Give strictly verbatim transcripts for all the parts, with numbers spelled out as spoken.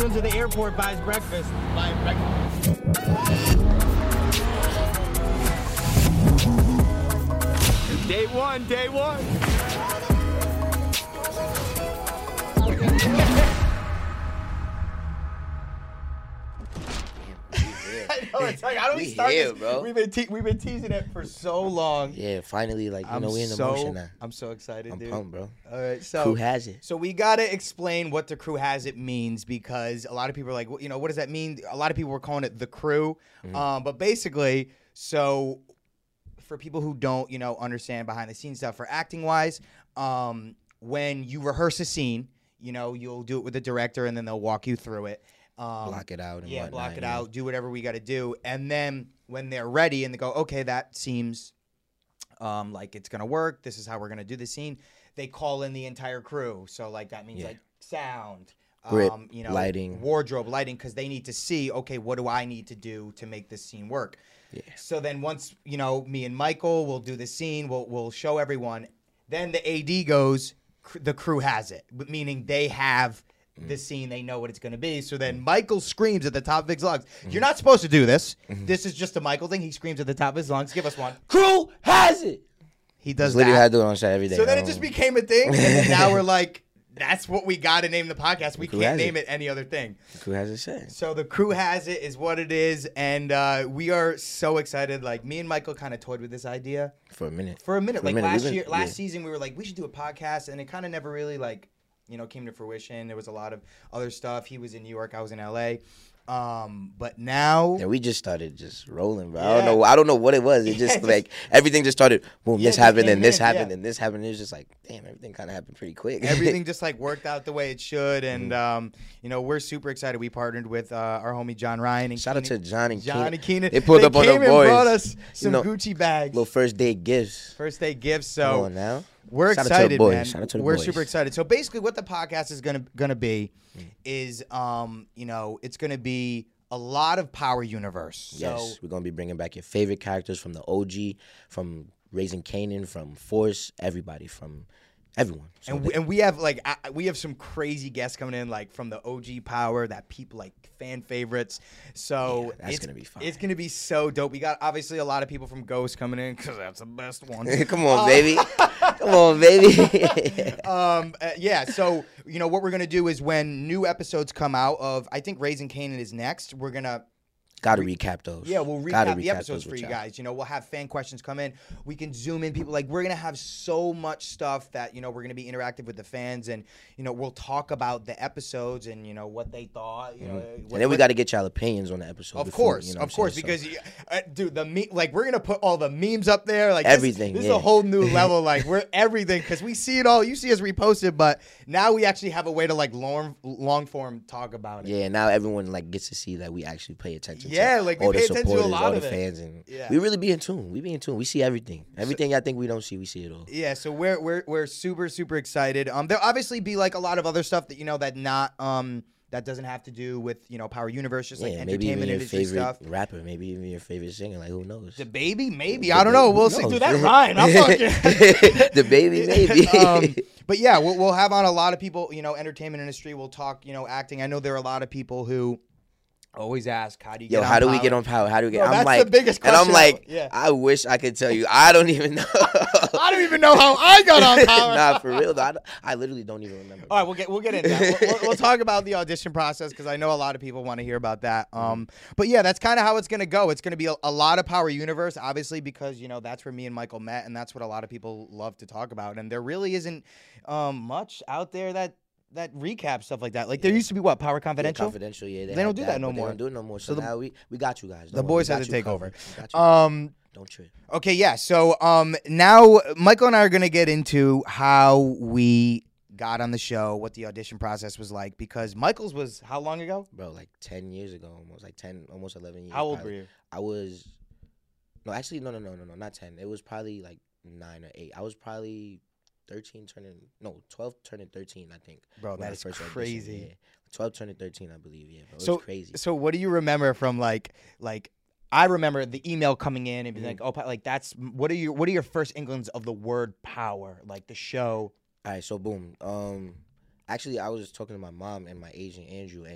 into the airport, buys breakfast. Buys breakfast. Day one, day one. I know, it's like, how do we, we start here, this? Bro. We've been te- we've been teasing it for so long. Yeah, finally, like, you I'm know, we're in the so, motion now. I'm so excited, I'm dude. pumped, bro. All right, so Crew has it. So we gotta explain what the crew has it means, because a lot of people are like, well, you know, what does that mean? A lot of people were calling it the crew, mm-hmm. um, but basically, so for people who don't, you know, understand behind the scenes stuff, for acting wise, um, when you rehearse a scene, you know, you'll do it with the director, and then they'll walk you through it. Um, block it out. And yeah, whatnot, block it yeah. out. Do whatever we got to do, and then when they're ready and they go, okay, that seems um, like it's gonna work. This is how we're gonna do the scene. They call in the entire crew. So like that means yeah. like sound, grip, um, you know, lighting, wardrobe, lighting, because they need to see, okay, what do I need to do to make this scene work? Yeah. So then once, you know, me and Michael will do the scene, we'll we'll show everyone. Then the A D goes, the crew has it, meaning they have the scene, they know what it's going to be. So then Michael screams at the top of his lungs. Mm-hmm. You're not supposed to do this. Mm-hmm. This is just a Michael thing. He screams at the top of his lungs. Give us one. Crew has it. He does literally that. how I do it on set every day. So then it just became a thing. And then now we're like, that's what we got to name the podcast. We can't name it. it any other thing. The crew has it set. So the crew has it is what it is. And uh, we are so excited. Like, me and Michael kind of toyed with this idea. For a minute. For a minute. For like a minute. last been, year, last yeah. season, we were like, we should do a podcast. And it kind of never really like, you know, came to fruition. There was a lot of other stuff. He was in New York. I was in L A. Um, but now, yeah, we just started just rolling, bro. Yeah. I don't know. I don't know what it was. It Yeah, just just, like everything just started. Boom, yeah, this happened, and this in, happened, yeah. and this happened. It was just like, damn, everything kind of happened pretty quick. Everything just like worked out the way it should, and mm-hmm. um, you know, we're super excited. We partnered with uh, our homie John Ryan and shout Keenan. out to John and Johnny Keenan. They pulled they up on came the and boys. brought us some you know, Gucci bags, little first day gifts. first day gifts. So Come on now. We're Shout excited, out to the boys. man. Shout out to the We're boys. super excited. So basically, what the podcast is gonna gonna be mm. is, um, you know, it's gonna be a lot of Power Universe. Yes, so, we're gonna be bringing back your favorite characters from the O G, from Raising Kanan, from Force, everybody, from everyone. So and we, and we have like I, we have some crazy guests coming in, like from the O G Power, that people like fan favorites. So yeah, that's it's gonna be fun. It's gonna be so dope. We got obviously a lot of people from Ghost coming in because that's the best one. Come on, uh, baby. Come on, baby. um, uh, yeah. So you know what we're gonna do is when new episodes come out of, I think Raising Kanan is next. We're gonna. Gotta re- recap those. Yeah, we'll recap Gotta the recap episodes for you y'all. guys. You know, we'll have fan questions come in. We can zoom in people. Like, we're going to have so much stuff that, you know, we're going to be interactive with the fans. And, you know, we'll talk about the episodes and, you know, what they thought. You know, Mm-hmm. what, and then we what, got to get y'all opinions on the episode. Of before, course, you know of course, saying? because, So, uh, dude, the me- like, we're going to put all the memes up there. Like, this- Everything, This, is yeah. a whole new level. Like, we're everything because we see it all. You see us reposted, but now we actually have a way to, like, long, long form talk about it. yeah, now everyone like gets to see that we actually pay attention. Yeah, to like, we all pay the attention to a supporters, lot all the of it. fans, and Yeah. we really be in tune. We be in tune. We see everything. Everything I think we don't see, we see it all. Yeah, so we're we're we're super super excited. Um, there'll obviously be like a lot of other stuff that you know that not um that doesn't have to do with you know Power Universe, just like Yeah, maybe even entertainment your industry favorite stuff. rapper, maybe even your favorite singer. Like who knows? The baby, maybe The I don't know. baby- We'll who see. knows? Dude, that rhyme. I'm fucking. The baby, maybe. um, but yeah, we'll we'll have on a lot of people. You know, entertainment industry. We'll talk. You know, acting. I know there are a lot of people who always ask, "How do you Yo, get how on do we Power?" get on Power? How do we get? Bro, I'm that's like, the biggest and I'm question. like, Yeah. I wish I could tell you. I don't even know. I don't even know how I got on Power. Nah, for real though. I, don't- I literally don't even remember. All right, we'll get we'll get into that. We'll, we'll, we'll talk about the audition process because I know a lot of people want to hear about that. Um, but yeah, that's kind of how it's gonna go. It's gonna be a, a lot of Power Universe, obviously, because you know that's where me and Michael met, and that's what a lot of people love to talk about. And there really isn't um, much out there that that recap stuff like that. Like there used to be what Power Yeah, Confidential. confidential, yeah. They had don't do that no but more. They don't do it no more. So, So the- now we, we got you guys. The Don't worry. boys We had got to you take covered. over. We got you Um, Don't trip. okay, yeah. So um, now Michael and I are gonna get into how we got on the show, what the audition process was like, because Michael's was how long ago? Bro, like ten years ago, almost like ten, almost eleven years. How old probably. were you? I was, no, actually, no, no, no, no, no, not ten. It was probably like nine or eight. I was probably thirteen turning, no, twelve turning thirteen, I think. Bro, when that I is first auditioned, crazy. yeah. twelve turning thirteen, I believe, yeah. Bro. It So- was crazy. So what do you remember from like like I remember the email coming in and being Mhm. like, oh, pa- like that's what are your what are your first inklings of the word power, like the show? All right, so boom. Um, actually, I was just talking to my mom and my agent Andrew, and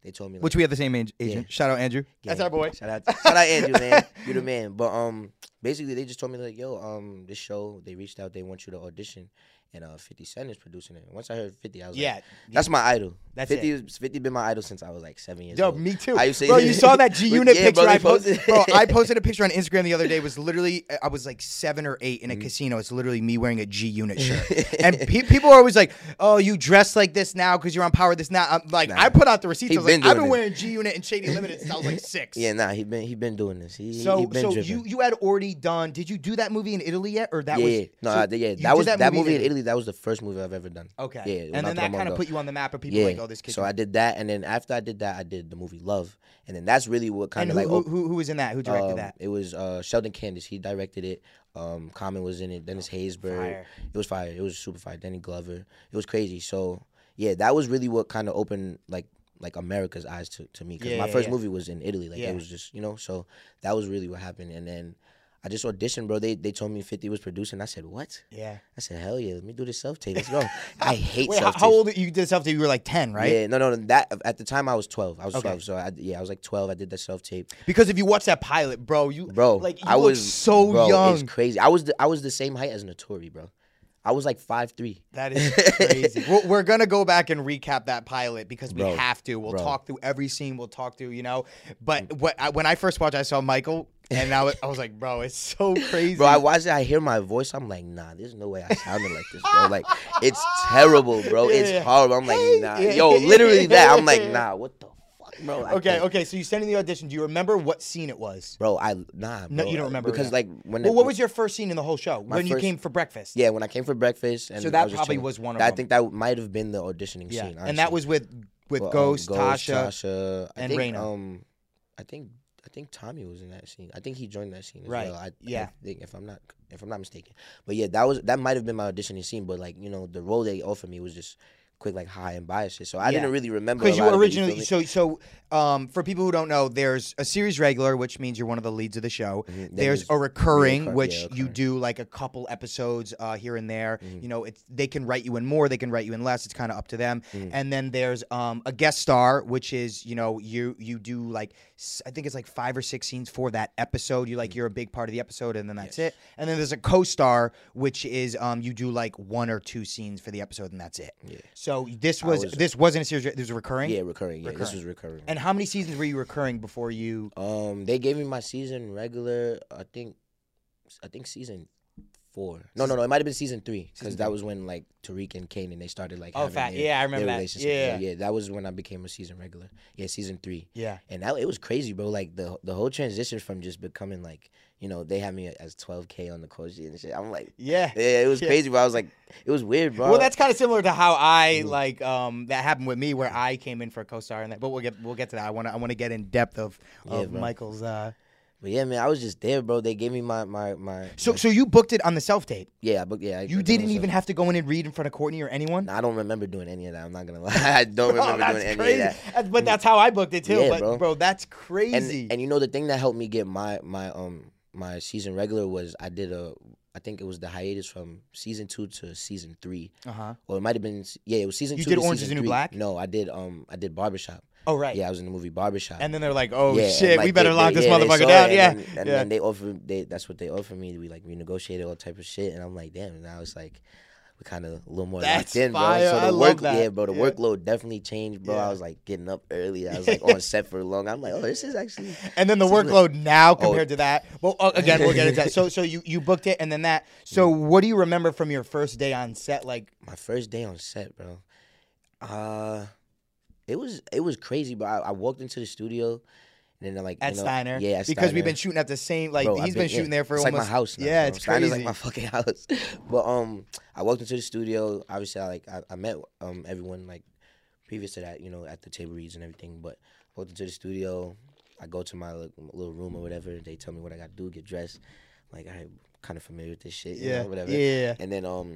They told me like, Which we have the same age, agent. Yeah. Shout out Andrew. That's gang. our boy. Shout out, shout out Andrew, man. You the man. But um, basically they just told me like, yo, um, this show they reached out, they want you to audition, and uh, fifty Cent is producing it. Once I heard fifty, I was Yeah. like, that's my idol. That's fifty it. is fifty been my idol since I was like seven years Yo, old. me too. I used to- Bro, you saw that G Unit Yeah, picture bro, I they posted? posted- Bro, I posted a picture on Instagram the other day. It was literally, I was like seven or eight in a Mhm. casino. It's literally me wearing a G Unit shirt. And pe- people are always like, oh, you dress like this now because you're on Power this now. I'm like, Nah. I put out the receipts. He I was like, been I've doing been it. wearing G Unit and Shady Limited since I was like six. Yeah, nah, he been he been doing this. He, So, he been so dripping. you you had already done, did you do that movie in Italy yet? Or that yeah, was. yeah. no, so I did- yeah, you that did was that, movie in Italy. That was the first movie I've ever done. Okay. Yeah, and not then too that long kind of ago. put you on the map of people Yeah, like, oh, this kid. so I did that, and then after I did that, I did the movie Love, and then that's really what kind And of who, like who, who, who was in that? Who directed um, that? It was uh, Sheldon Candace. He directed it. Um, Common was in it. Dennis Haysbert. Fire. It was fire. It was super fire. Danny Glover. It was crazy. So yeah, that was really what kind of opened like like America's eyes to, to me because Yeah, my yeah, first yeah. movie was in Italy. Like Yeah. it was just you know. So that was really what happened. And then I just auditioned, bro. They they told me fifty was producing. I said what? Yeah. I said hell yeah. Let me do this self tape. Let's go. I hate Wait, how, self how tapes. old you did self tape? You were like ten, right? Yeah, no, no, no. That at the time I was twelve. I was Okay. twelve. So I, yeah, I was like twelve. I did that self tape. Because if you watch that pilot, bro, you Bro, like you I look was so bro, young. It's crazy. I was the, I was the same height as Notori, bro. I was like five three. That is crazy. we're, we're gonna go back and recap that pilot because we Bro, have to. We'll bro. talk through every scene. We'll talk through, you know. But what I, when I first watched, I saw Michael, and I was, I was like, bro, it's so crazy. Bro, I watched it. I hear my voice. I'm like, nah, there's no way I sounded like this, bro. Like, it's terrible, bro. Yeah, It's yeah. horrible. I'm like, Hey, nah. yeah, Yo, yeah, literally yeah, that. I'm like, yeah. nah. What the fuck, bro? I okay, can't. okay. So you sent in the audition. Do you remember what scene it was? Bro, I nah. Bro. No, you don't remember because that. like when Well, it- what was your first scene in the whole show My when you first- came for breakfast? yeah when I came for breakfast and So I that was just probably chilling. was one of I them. think that might have been the auditioning Yeah, scene. and that honestly. was with with Well, um, Ghost, Tasha. Tasha, I and think, Raina. Um, I think I think Tommy was in that scene. I think he joined that scene as Right, well. I, yeah. I think if I'm not if I'm not mistaken. But yeah, that was that might have been my auditioning scene. But like you know, the role they offered me was just quick, like high and biased shit. So I Yeah. didn't really remember Because a you lot were of it, feel originally me? so so um for people who don't know, there's a series regular, which means you're one of the leads of the show. Mhm. Then There's there's a recurring, reoccur- which yeah, you recurring. do like a couple episodes uh, here and there. Mhm. You know, it's they can write you in more, they can write you in less. It's kind of up to them. Mhm. And then there's um a guest star, which is you know you you do like s- I think it's like five or six scenes for that episode. You like you're a big part of the episode, and then that's Mm-hmm. Yes. it. And then there's a co-star, which is um you do like one or two scenes for the episode, and that's it. Yeah. So this I was, was- this wasn't a series. This was a recurring. Yeah, recurring. Yeah, this Recurring. was recurring. And how many seasons were you recurring before you? um, they gave me my season regular. I think, I think season four. No, no, no. It might have been season three Season because that was when like Tariq and Kanan they started like. Oh, having fat. their- Yeah, I their remember that. relationship. Yeah. yeah. That was when I became a season regular. Yeah, season three. Yeah. And that it was crazy, bro. Like the the whole transition from just becoming like, you know, they had me as twelve K on the coach sheet and shit. I'm like, Yeah. yeah, it was Yeah. crazy, bro. I was like, it was weird, bro. Well, that's kind of similar to how I Mhm. like um that happened with me, where I came in for a co-star and that. But we'll get we'll get to that. I want to I want to get in depth of Yeah, of bro. Michael's. uh But yeah, man, I was just there, bro. They gave me my my my. So my- so you booked it on the self tape. yeah, I booked. Yeah, I- I You did didn't myself. even have to go in and read in front of Courtney or anyone. Nah, I don't remember doing any of that. I'm not gonna lie. I don't Bro, remember that's doing any crazy. of that. That's- But that's how I booked it too. Yeah, but bro. bro. that's And crazy. and you know the thing that helped me get my my um my season regular was I did a I think it was the hiatus from season two to season three, uh huh. or it might have been yeah it was season You two. did to Orange season is the New three. Black? No, I did um I did Barbershop. Oh right. Yeah, I was in the movie Barbershop. And then they're like, oh Yeah, and, shit, we like, better they- lock they- this yeah, they motherfucker saw down. it, Yeah. and, then, and yeah. then they offered they that's what they offered me. We like renegotiated all type of shit, and I'm like, damn. Now it's like we kind of a little more That's locked in, bro. fire. So the I work, love that. yeah, bro. The Yeah. workload definitely changed, bro. Yeah. I was like getting up early. I was like on set for long. I'm like, oh, this is actually. And then the This is workload now Oh. compared to that. Well, uh, again, we'll get into that. So, so you you booked it, and then that. So, what do you remember from your first day on set? Like, My first day on set, bro. Uh, it was it was crazy, bro. I, I walked into the studio, and then like at you know, Steiner, yeah, at because we've Steiner. been shooting at the same. Like, Bro, he's I've been, yeah. shooting there for it's almost. like my house. Now, yeah, bro. it's Steiner's crazy. like my fucking house. But um, I walked into the studio. Obviously, I like I, I met um everyone like previous to that, you know, at the table reads and everything. But I walked into the studio. I go to my li- little room or whatever. They tell me what I got to do, get dressed. I'm like, I'm kind of familiar with this shit, you yeah, know, whatever. yeah. And then um,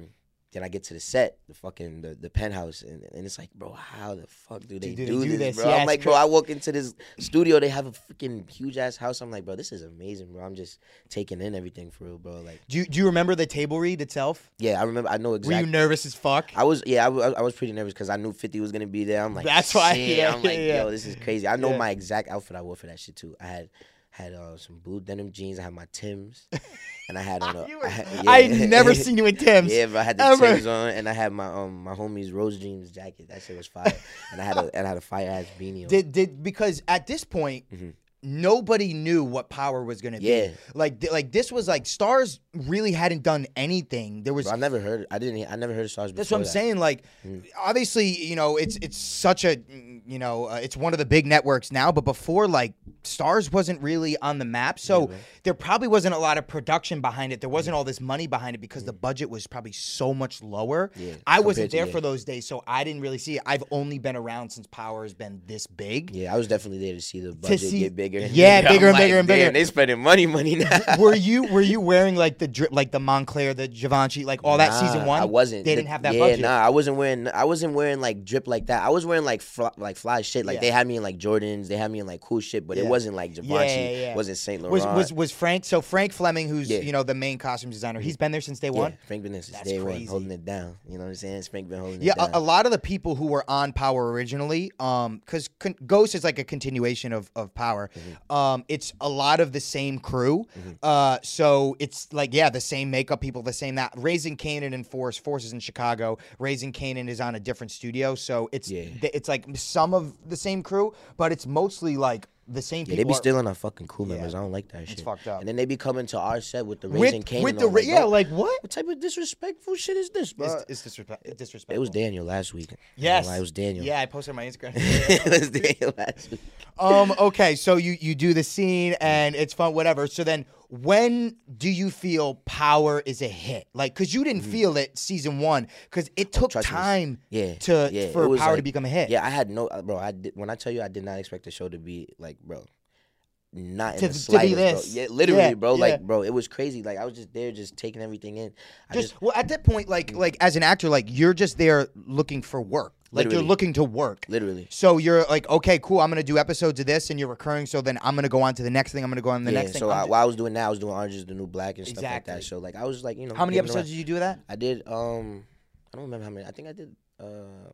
then I get to the set, the fucking the, the penthouse, and, and it's like, bro, how the fuck do they, do, do, they do this, this? bro? Yeah, I'm like, it's bro, cra- I walk into this studio, they have a freaking huge ass house. I'm like, bro, this is amazing, bro. I'm just taking in everything for real, bro. Like, Do you, do you remember the table read itself? yeah, I remember, I know Were exactly. you nervous as fuck? I was, yeah, I was, I was pretty nervous because I knew fifty was gonna be there. I'm like, That's why- shit. yeah, I'm like, yeah, yeah. yo, this is crazy. I know Yeah. my exact outfit I wore for that shit too. I had had uh, some blue denim jeans. I had my Timbs, and I had on a. You were- I had, I yeah. had never seen you in Tim's. Yeah, but I had the ever. Timbs on, and I had my um my homie's Rose Dreams jacket. That shit was fire, and I had a and I had a fire ass beanie on. Did did because at this point, Mhm. nobody knew what Power was gonna Yeah. be. Like th- like this was like Stars really hadn't done anything. There was. Bro, I never heard. I didn't. I never heard of Stars before. That's what I'm that. saying. Like, Mm. obviously, you know, it's it's such a, you know, uh, it's one of the big networks now. But before, like, Stars wasn't really on the map, so Yeah, bro. there probably wasn't a lot of production behind it. There wasn't all this money behind it because the budget was probably so much lower. Yeah, I wasn't compared to- there yeah. for those days, so I didn't really see it. I've only been around since Power has been this big. Yeah, I was definitely there to see the budget see- get bigger. Yeah, I'm bigger and like, bigger and bigger. damn, they spending money, money now. were you were you wearing like the drip, like the Montclair, the Givenchy, like all that Nah, season one? I wasn't. They The- didn't have that yeah, budget. nah, I wasn't wearing. I wasn't wearing like drip like that. I was wearing like fly, like fly shit. Like Yeah. they had me in like Jordans. They had me in like cool shit, but Yeah. it wasn't like Givenchy. Yeah, yeah, yeah. Wasn't Saint Was Laurent. was was Frank? So Frank Fleming, who's Yeah. you know the main costume designer, he's been there since day one. Yeah, Frank Been there since That's day crazy. one, holding it down. You know what I'm saying? Frank been holding Yeah, it down. a, a lot of the people who were on Power originally, um, because con- Ghost is like a continuation of of Power. Mm-hmm. Um, it's a lot of the same crew. Uh, so it's like yeah, the same makeup people, the same that. Raising Canaan and Force, Force is in Chicago. Raising Canaan is on a different studio, so it's Yeah. th- it's like some of the same crew, but it's mostly like the same Yeah, people. they be are- stealing our fucking crew Yeah. members. I don't like that shit. fucked up. And then they be coming to our set with the Raising with Cane. with the on. ra- Like, yeah, bro, like what? what type of disrespectful shit is this, bro? It's, it's disrespect. It's disrespectful. It was Daniel last week. Yes, it was Daniel. Yeah, I posted on my Instagram. it was Daniel last week. um. Okay. So you you do the scene and it's fun. Whatever. So then, when do you feel Power is a hit? Like, cause you didn't feel it season one, cause it took Mm-hmm. Trust me. time. Yeah, To yeah, for it was Power to like- become a hit. Yeah, I had no, uh, bro. I did, when I tell you, I did not expect the show to be like, bro, not in To- the to be slightest, this. bro. Yeah, literally, Yeah, bro. yeah. Like, bro, it was crazy. Like, I was just there, just taking everything in. I Just, just, well, at that point, like like as an actor, like you're just there looking for work. Like you're Literally. looking to work. literally. So you're like, okay, cool. I'm gonna do episodes of this, and you're recurring. So then I'm gonna go on to the next thing. I'm gonna go on to the yeah. next thing. So I'm I, ju- while I was doing that, I was doing Orange is the New Black and stuff like Exactly. that. So like, I was like, you know, how many getting episodes around. did you do that? I did. Um, I don't remember how many. I think I did. Uh,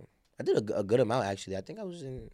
I did a, g- a good amount actually. I think I was in.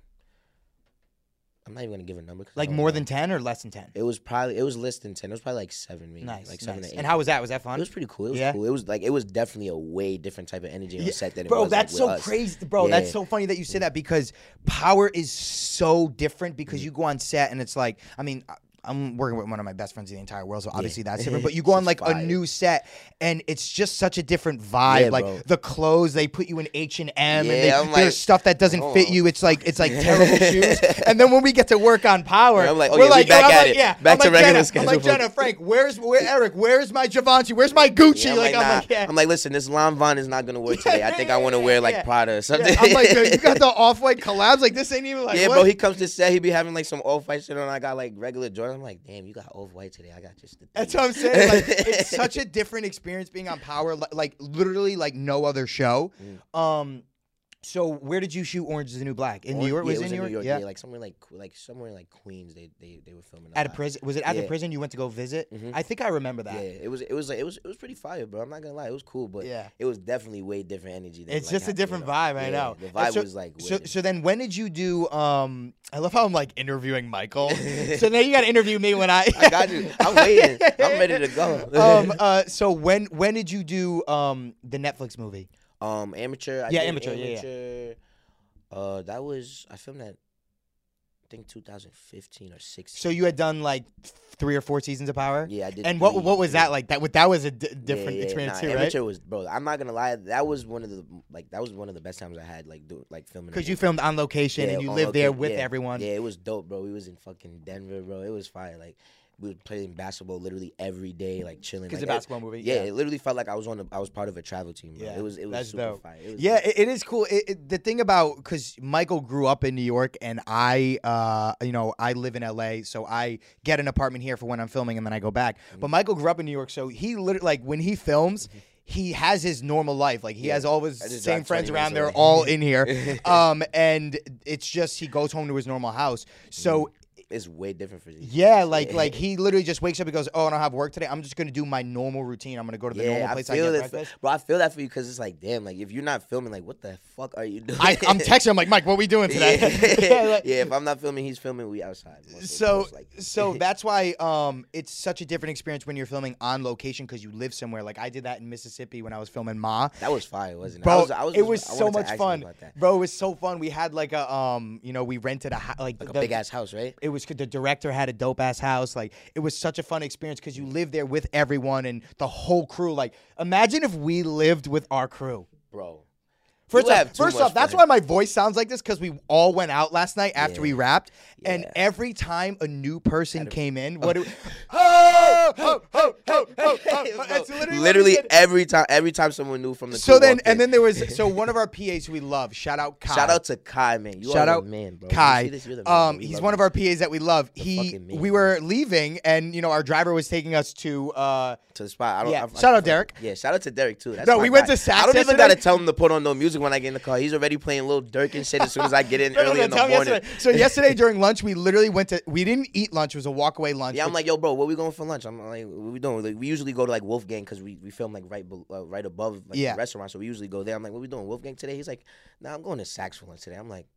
I'm not even gonna give a number. 'cause I Like don't more know. than ten or less than ten? It was probably. It was less than ten. It was probably like seven, maybe. Nice, Like seven nice. to eight. And how was that? Was that It fun? was pretty cool. It was Yeah? cool. It was like it was definitely a way different type of energy on Yeah, set than it bro, was. that's like, so with us. crazy, bro. That's Yeah. so funny that you say that because Power is so different because Mm. you go on set and it's like, I mean, I- I'm working with one of my best friends in the entire world, so obviously that's different. But you go on Shit's like a fire. new set and it's just such a different vibe. Yeah, like bro. the clothes, they put you in H and M, and Yeah, they, I'm there's like, stuff that doesn't hold fit on. you. It's like it's like terrible shoes. And then when we get to work on Power, Yeah, I'm like, we're okay, we like, back and I'm at like, it. yeah, Back I'm to like, regular Jenna, schedule. I'm like, Jenna, Frank, where's where Eric? Where's my Givenchy? Where's my Gucci? Yeah, I'm like, like, I'm nah. like, yeah. I'm like, listen, this Lon Von is not gonna work today. I think I want to yeah, wear like yeah. Prada or something. Yeah, I'm like, dude, you got the off-white collabs? Like, this ain't even like, yeah, what? bro. He comes to set. He be having like some off-white shit on. I got like regular Jordan. I'm like, damn, you got off-white today. I got just the. That's what I'm saying. Like, it's such a different experience being on Power, li- like literally like no other show. Mm. Um, so where did you shoot Orange is the New Black? In New York? Yeah, Was it it in New York? Yeah, like somewhere like like somewhere like Queens. They they they were filming At a lot. prison? Was it at the Yeah. prison you went to go visit? Mhm. I think I remember that. Yeah, it was it was like it was it was pretty fire, bro. I'm not gonna lie, it was cool, but Yeah. it was definitely way different energy. Than, It's like, just how- a different you know, vibe, I yeah, know. The And vibe so, was like. So, way so then when did you do? Um, I love how I'm like interviewing Michael. So now you got to interview me when I. I got you. I'm waiting. I'm ready to go. um. Uh. So when when did you do um the Netflix movie? um, amateur. I Yeah, did amateur, yeah, yeah. amateur. Uh, that was I filmed that. I think two thousand fifteen or sixteen. So you had done like three or four seasons of Power. Yeah, I did. And what three- what was three. that like? That that was a d- Yeah, different yeah, experience nah, too, right? amateur was, bro. I'm not gonna lie. That was one of the like that was one of the best times I had like do like filming. a Because you movie. filmed on location Yeah, and you on lived there location. with Yeah. everyone. Yeah, it was dope, bro. We was in fucking Denver, bro. It was fire. Like we were playing basketball literally every day, like chilling. Because like, the basketball movie. Yeah, it literally felt like I was on. A, I was part of a travel team. Bro. Yeah, it was. It was that's super dope. fire. It was Yeah, dope. it, it is cool. It, it, the thing about because Michael grew up in New York and I, uh, you know, I live in L A, so I get an apartment here for when I'm filming and then I go back. Mm-hmm. But Michael grew up in New York, so he literally like when he films. he has his normal life. Like he Yeah. has all his I just same drive friends twenty around. minutes They're away. all in here. Um, and it's just he goes home to his normal house. So It's way different for you. yeah, like like he literally just wakes up and goes, "Oh, I don't have work today. I'm just gonna do my normal routine. I'm gonna go to the Yeah, normal I place I feel get that, breakfast." for, bro. I feel that for you because it's like, damn, like if you're not filming, like, what the fuck are you doing? I, I'm texting him like, "Mike, what we doing today?" Yeah. like- yeah, if I'm not filming, he's filming. We outside. Most- so most likely. so that's why um it's such a different experience when you're filming on location because you live somewhere. Like I did that in Mississippi when I was filming Ma. that was fire, wasn't it? Bro, I was, I was it just- was I so wanted to much ask you fun, about that. bro. It was so fun. We had like a um, you know, we rented a ho- like, Like a the- big ass house, right? It was the director had a dope ass house. Like it was such a fun experience because you live there with everyone and the whole crew. Like imagine if we lived with our crew. Bro. First You off, have too first much off, that's fun. why my voice sounds like this because we all went out last night after Yeah. we wrapped, and Yeah. every time a new person came in, what? Do, Oh, oh, oh, oh, oh, oh, that's literally, what we literally did. every time, every time someone new from the So crew then, walked and in. then there was so one of our P As who we love. Shout out Kai. shout out to Kai, man. You Shout are out the man, bro. Kai. You see this? You're the man, Um, bro. We he's love one you. of our P As that we love. He, fucking man, we were leaving, and you know our driver was taking us to. Uh, to the spot. I don't, Yeah. I, I, Shout out I- Derek. Yeah, shout out to Derek too. That's No, my we went guy. to Saks I don't even yesterday. gotta tell him to put on no music when I get in the car. He's already playing Lil Durk and shit as soon as I get in No, no, early no, in the tell me morning. yesterday. So yesterday during lunch, we literally went to. We didn't eat lunch. It was a walkaway lunch. Yeah, I'm which- like, yo, bro, where we going for lunch? I'm like, what we doing? Like, we usually go to like Wolfgang because we, we film like right be- uh, right above like Yeah. the restaurant, so we usually go there. I'm like, what we doing? Wolfgang today? He's like, nah, I'm going to Saks for lunch today. I'm like,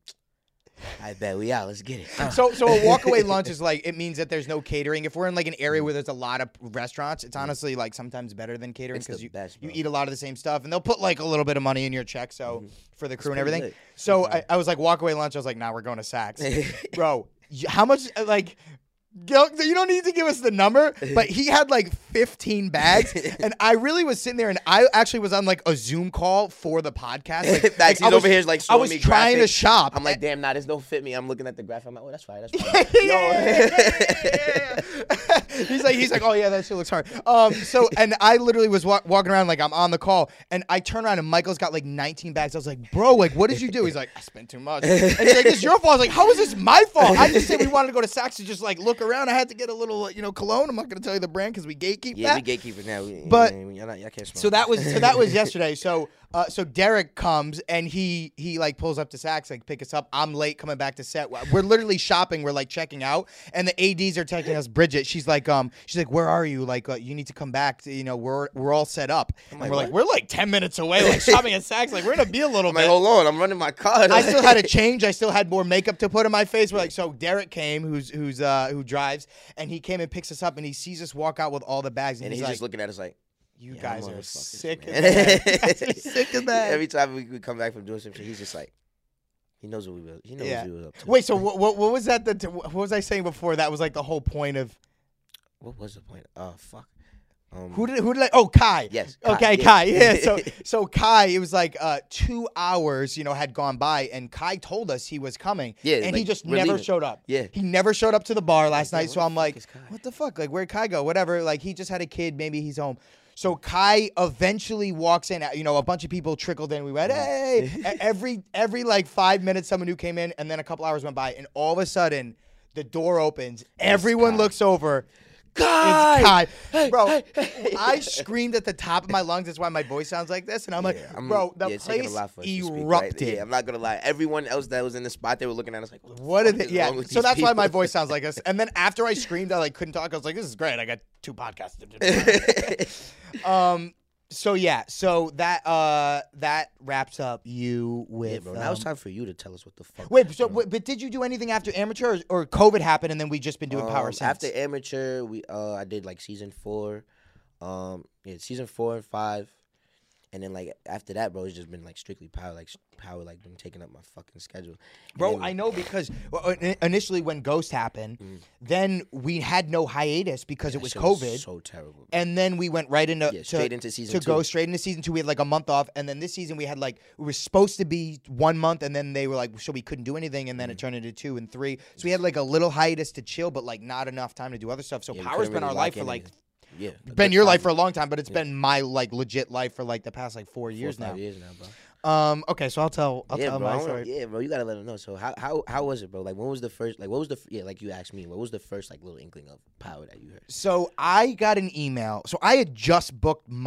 I bet we out. Let's get it. So, so a walkaway lunch is like it means that there's no catering. If we're in like an area where there's a lot of restaurants, it's honestly like sometimes better than catering It's the because you best, you bro. eat a lot of the same stuff, and they'll put like a little bit of money in your check, so for the crew and pretty everything. lit. So I, I was like walkaway lunch. I was like, nah, we're going to Saks, bro. y- How much like? Go- You don't need to give us the number, but he had like fifteen bags, and I really was sitting there, and I actually was on like a Zoom call for the podcast. Like, Facts, like, he's I was, over here like I showing was me trying to graphics. shop. I'm like, damn, nah, this don't fit me. I'm looking at the graphic. I'm like, oh, that's fine. That's yeah, fine. yeah, yeah, yeah, yeah, yeah. he's like, he's like, oh yeah, that shit looks hard. Um, so and I literally was wa- walking around like I'm on the call, and I turn around and Michael's got like nineteen bags. I was like, bro, like, what did you do? He's like, I spent too much. And he's like, it's your fault. I was like, how is this my fault? I just said we wanted to go to Saks to just like look around. I had to get a little, you know, cologne. I'm not gonna tell you the brand because we gatekeep Yeah, that. we gatekeepers now. We, But- yeah, y'all, not, y'all can't smoke. So that was so that was yesterday. So uh, so Derek comes and he he like pulls up to Saks, like pick us up. I'm late coming back to set. We're literally shopping. We're like checking out, and the A Ds are texting us. Bridget, she's like, um, she's like, where are you? Like, uh, you need to come back. To, you know, we're we're all set up. And like, we're like, what? we're like ten minutes away, like shopping at Saks. Like, we're gonna be a little I'm bit. like, hold on, I'm running my car. I still had to change. I still had more makeup to put on my face. We're like, so Derek came, who's who's uh who drives, and he came and picks us up, and he sees us walk out with all the bags, and, and he's, he's like, just looking at us like, you yeah, guys are motherfuckers, sick of man. that. You guys are sick of that. Every time we, we come back from doing some shit, he's just like, he knows what we were. He knows Yeah. what we were up to. Wait, so what, what what was that? That what was I saying before? That was like the whole point of What was the point? Oh fuck. Um, who did who did I? Oh, Kai. Yes, Kai, Okay, yeah. Kai. Yeah. So so Kai, it was like uh, two hours, you know, had gone by, and Kai told us he was coming. Yeah, and he like, just we're never leaving. showed up. Yeah. He never showed up to the bar last Like, night. yeah, So where I'm the like, fuck is Kai? what the fuck? Like, where'd Kai go? Whatever. Like, he just had a kid. Maybe he's home. So Kai eventually walks in. You know, a bunch of people trickled in. We went, hey! E- every every like five minutes, someone new came in, and then a couple hours went by, and all of a sudden, the door opens. Everyone Kai. looks over. Kai! It's Kai. Hey, Bro, hey, hey. I screamed at the top of my lungs. That's why my voice sounds like this. And I'm like, Yeah, I'm- bro, the yeah, it's taking a place lot for us to speak, right? erupted. Yeah, I'm not gonna lie. Everyone else that was in the spot, they were looking at us like, what, the What fuck did is it? Yeah. wrong with So these that's why my people? voice sounds like this. And then after I screamed, I like couldn't talk. I was like, this is great. I got two podcasts to do. um. So yeah. So that uh that wraps up you with. Yeah, bro. Now it's um, time for you to tell us what the fuck. Wait. So bro. wait, but did you do anything after amateur, or, or COVID happened and then we just been doing power Um, since? After amateur, we uh I did like season four, um yeah season four and five, and then like after that, bro, it's just been like strictly power, like s- power, like been taking up my fucking schedule. And Bro, then- I know because well, in- initially when Ghost happened, then we had no hiatus because it that was shit COVID. so terrible. And then we went right into Yeah, to, straight into season to two. go straight into season two. We had like a month off, and then this season we had like it was supposed to be one month, and then they were like, so we couldn't do anything, and then Mm. it turned into two and three. So we had like a little hiatus to chill, but like not enough time to do other stuff. So Yeah, we Power's couldn't been really our lock life for in like and- yeah, a been good your five- life for a long time, but it's been my like legit life for like the past like four four, years five now. years now, bro. Um, okay, so I'll tell I'll yeah, tell bro. I my don't know- story. yeah, bro. You gotta let them know. So how how how was it, bro? Like when was the first? Like what was the f- yeah? Like you asked me, what was the first like little inkling of power that you heard? So I got an email. So I had just booked Ma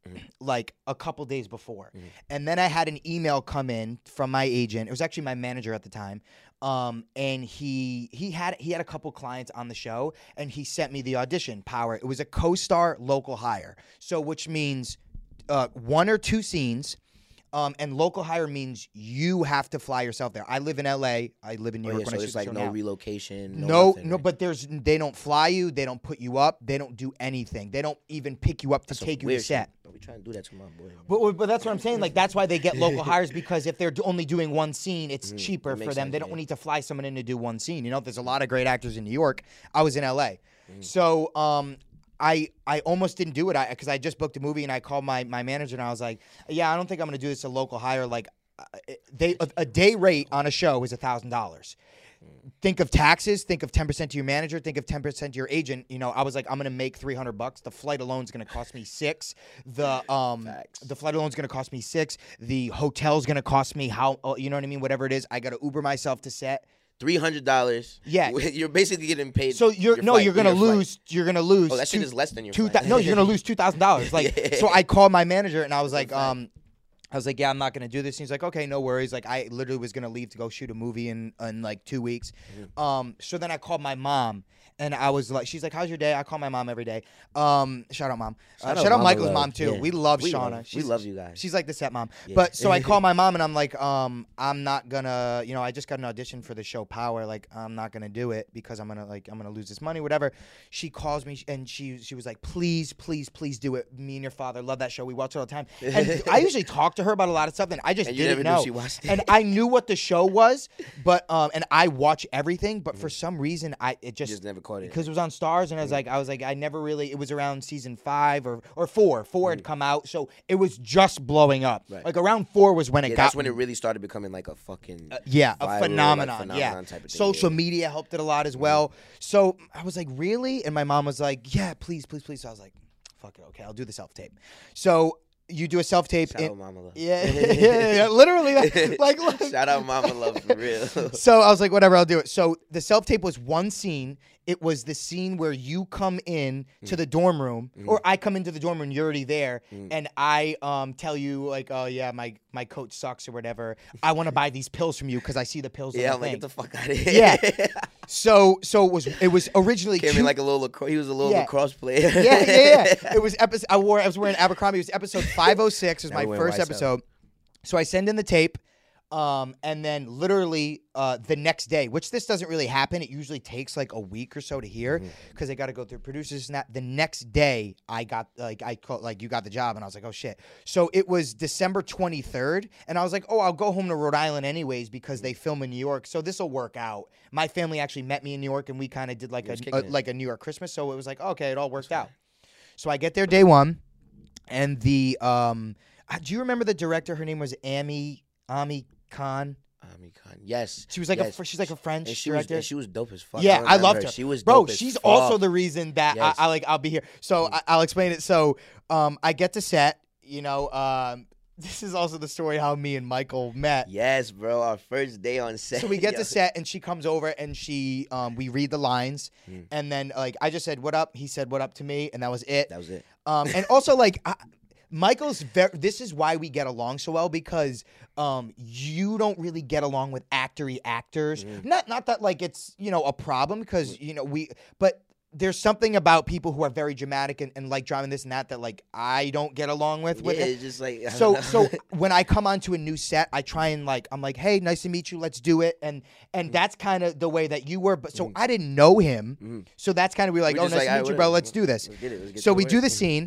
Mm-hmm. like a couple days before. Mm-hmm. And then I had an email come in from my agent. It was actually my manager at the time. Um, and he he had he had a couple clients on the show, and he sent me the audition. Power. It was a co-star local hire. So which means uh, one or two scenes. Um, and local hire means you have to fly yourself there. I live in L A. I live in New Oh, York. yeah, when so I it's shoot the like show no now. relocation. No, No, nothing, no, right? but there's they don't fly you. They don't put you up. They don't do anything. They don't even pick you up to That's some take you to weird set. shit. But we trying to do that to my boy. man. But, but that's what I'm saying. Like that's why they get local hires, because if they're do- only doing one scene, it's Mhm. cheaper That for makes them. sense, They don't yeah. need to fly someone in to do one scene. You know, there's a lot of great actors in New York. I was in L A, so um, I I almost didn't do it because I, I just booked a movie, and I called my my manager and I was like, yeah, I don't think I'm gonna do this a local hire. Like, uh, they a, a day rate on a show is a thousand dollars. Think of taxes, think of ten percent to your manager, think of ten percent to your agent. You know, I was like, I'm going to make three hundred bucks. The flight alone is going to cost me six. The um Facts. the flight alone is going to cost me six. The hotel's going to cost me how, uh, you know what I mean? Whatever it is, I got to Uber myself to set. Three hundred dollars. Yeah. You're basically getting paid. So you're your no, flight- you're going to your flight. lose, you're going to lose. Oh, that shit two- is less than your two flight. thou- No, you're going to lose two thousand dollars. Like, Yeah. so I called my manager and I was like, fact. um, I was like, yeah, I'm not going to do this. And he's like, okay, no worries. Like, I literally was going to leave to go shoot a movie in, in like two weeks. Mm-hmm. Um, so then I called my mom, and I was like, she's like, how's your day? I call my mom every day. Um, shout out, mom. Uh, Shout Shout, out out Mama Michael's Love. mom, too. Yeah. We love We Shauna. love- we She's- love you guys. She's like the set mom. Yeah. But so I call my mom, and I'm like, um, I'm not going to, you know, I just got an audition for the show Power. Like, I'm not going to do it because I'm going to, like, I'm going to lose this money, whatever. She calls me, and she she was like, please, please, please do it. Me and your father love that show. We watch it all the time. And I usually talk to her about a lot of stuff, and I just And you didn't never knew know. she watched it. And I knew what the show was, but um, and I watch everything, but for some reason I it You just, just never caught it. because it was on Stars, and I was like, I was like, I never really. It was around season five or or four. Four had come out, so it was just blowing up. Right. Like around four was when it Yeah, got. that's when it really started becoming like a fucking Uh, yeah, viral, a like, phenomenon. phenomenon yeah, type of thing, social yeah. media helped it a lot as well. So I was like, really? And my mom was like, yeah, please, please, please. So I was like, fuck it, okay, I'll do the self tape. So you do a self tape. Shout out Mama Love. Yeah, yeah, yeah, yeah, literally. Like, like Shout out Mama Love for real. So I was like, whatever, I'll do it. So the self tape was one scene. It was the scene where you come in to the dorm room, or I come into the dorm room, you're already there, and I um tell you like, oh yeah, my my coach sucks or whatever. I want to buy these pills from you because I see the pills. Yeah, on I'm the like, thing. get the fuck out of here. Yeah. So so it was it was originally Came cute. in like a little lacrosse. He was a little Yeah. lacrosse player. yeah, yeah, yeah. It was episode. I wore. I was wearing Abercrombie. It was episode five oh six. It was Now my we're wearing first Y S L. episode. So I send in the tape, um, and then literally uh, the next day, which this doesn't really happen. It usually takes like a week or so to hear because they got to go through producers and that. The next day, I got like I called like you got the job, and I was like, oh shit. So it was December twenty-third, and I was like, oh, I'll go home to Rhode Island anyways because they film in New York, so this will work out. My family actually met me in New York, and we kind of did like was a, kicking a it. like a New York Christmas. So it was like, okay, it all worked out. So I get there day one, and the um, uh, do you remember the director? Her name was Amy Ami Khan. Ami Khan. Yes. She was like yes. a fr- she's like a French and she was, director. and she was dope as fuck. Yeah, I remember loved her. She was bro. dope as She's fuck. also the reason that Yes. I, I like. I'll be here. So I, I'll explain it. So um, I get to set. You know, um, this is also the story how me and Michael met. Yes, bro. Our first day on set. So we get Yo. to set, and she comes over, and she um, we read the lines, Mm. and then like I just said what up. He said what up to me, and that was it. That was it. Um, and also, like, I, Michael's very, this is why we get along so well because um, you don't really get along with actory actors. Mm. Not not that, like, it's, you know, a problem because, you know, we, but there's something about people who are very dramatic and, and like driving this and that that, like, I don't get along with. Yeah, with it's just like I don't so know. so when I come onto a new set, I try and like I'm like, hey, nice to meet you, let's do it, and and Mm. that's kind of the way that you were. But so I didn't know him, Mhm. so that's kind of we were like, We oh, just nice like, to "Alright, meet you, bro. whatever. Let's do this. Let's get it. Let's get So to we work." do the scene,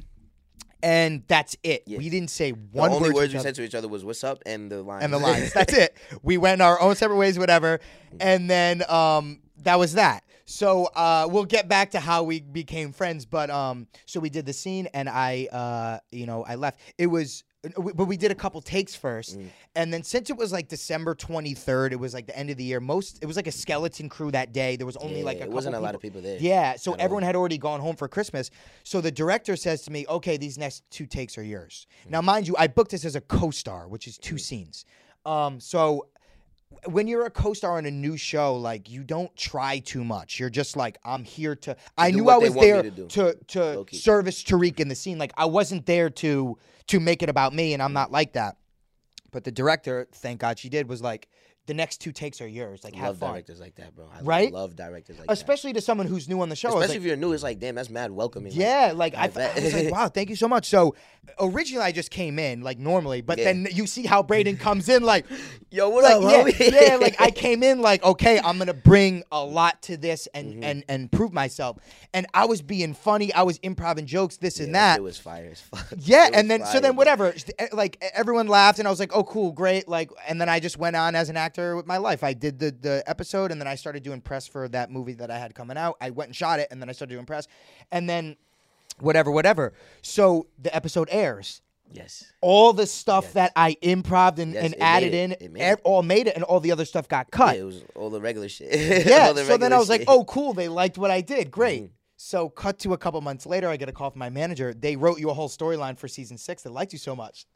and that's it. Yeah. We didn't say The one only word words to we each other. said to each other was "What's up" and the lines. and the lines. That's it. We went our own separate ways, whatever. And then um, that was that. So uh, we'll get back to how we became friends. But um, so we did the scene, and I, uh, you know, I left. It was, but we did a couple takes first, Mm. and then since it was like December twenty-third, it was like the end of the year. Most it was like a skeleton crew that day. There was only Yeah, like a it couple wasn't a people. lot of people there. Yeah, so at all. everyone had already gone home for Christmas. So the director says to me, okay, these next two takes are yours. Mm. Now, mind you, I booked this as a co-star, which is two scenes. Um, so when you're a co-star on a new show, like you don't try too much. You're just like, I'm here to. I do knew what I they was want me there to do. to to Low-key. service Tariq in the scene. Like I wasn't there to to make it about me, and I'm not like that. But the director, thank God she did, was like, the next two takes are yours. Like I have love fun. directors like that, bro. I Right? love directors like Especially to someone who's new on the show. that. I was Especially like, if you're new, it's like, damn, that's mad welcoming. Like, yeah, like I, I I bet. was like, wow, thank you so much. So originally I just came in like normally, but Yeah. then you see how Braden comes in like, yo, what like up, yeah, homie? yeah, like I came in like, okay, I'm gonna bring a lot to this and Mm-hmm. and and prove myself. And I was being funny, I was improvising jokes, this Yeah, and that. It was fire as fuck. Yeah, It was and then so fire, then bro. whatever, like everyone laughed, and I was like, oh, cool, great, like, and then I just went on as an actor with my life. I did the the episode, and then I started doing press for that movie that I had coming out. I went and shot it, and then I started doing press, and then whatever, whatever. So the episode airs. Yes. All the stuff Yes. that I improv'd and, Yes, and it added made in, it. It made ev- it. all made it, and all the other stuff got Yeah, cut. it was all the regular shit. Yeah, All the so then I regular was like, shit. oh, cool, they liked what I did. Great. Mhm. So cut to a couple months later, I get a call from my manager. They wrote you a whole storyline for season six. They liked you so much.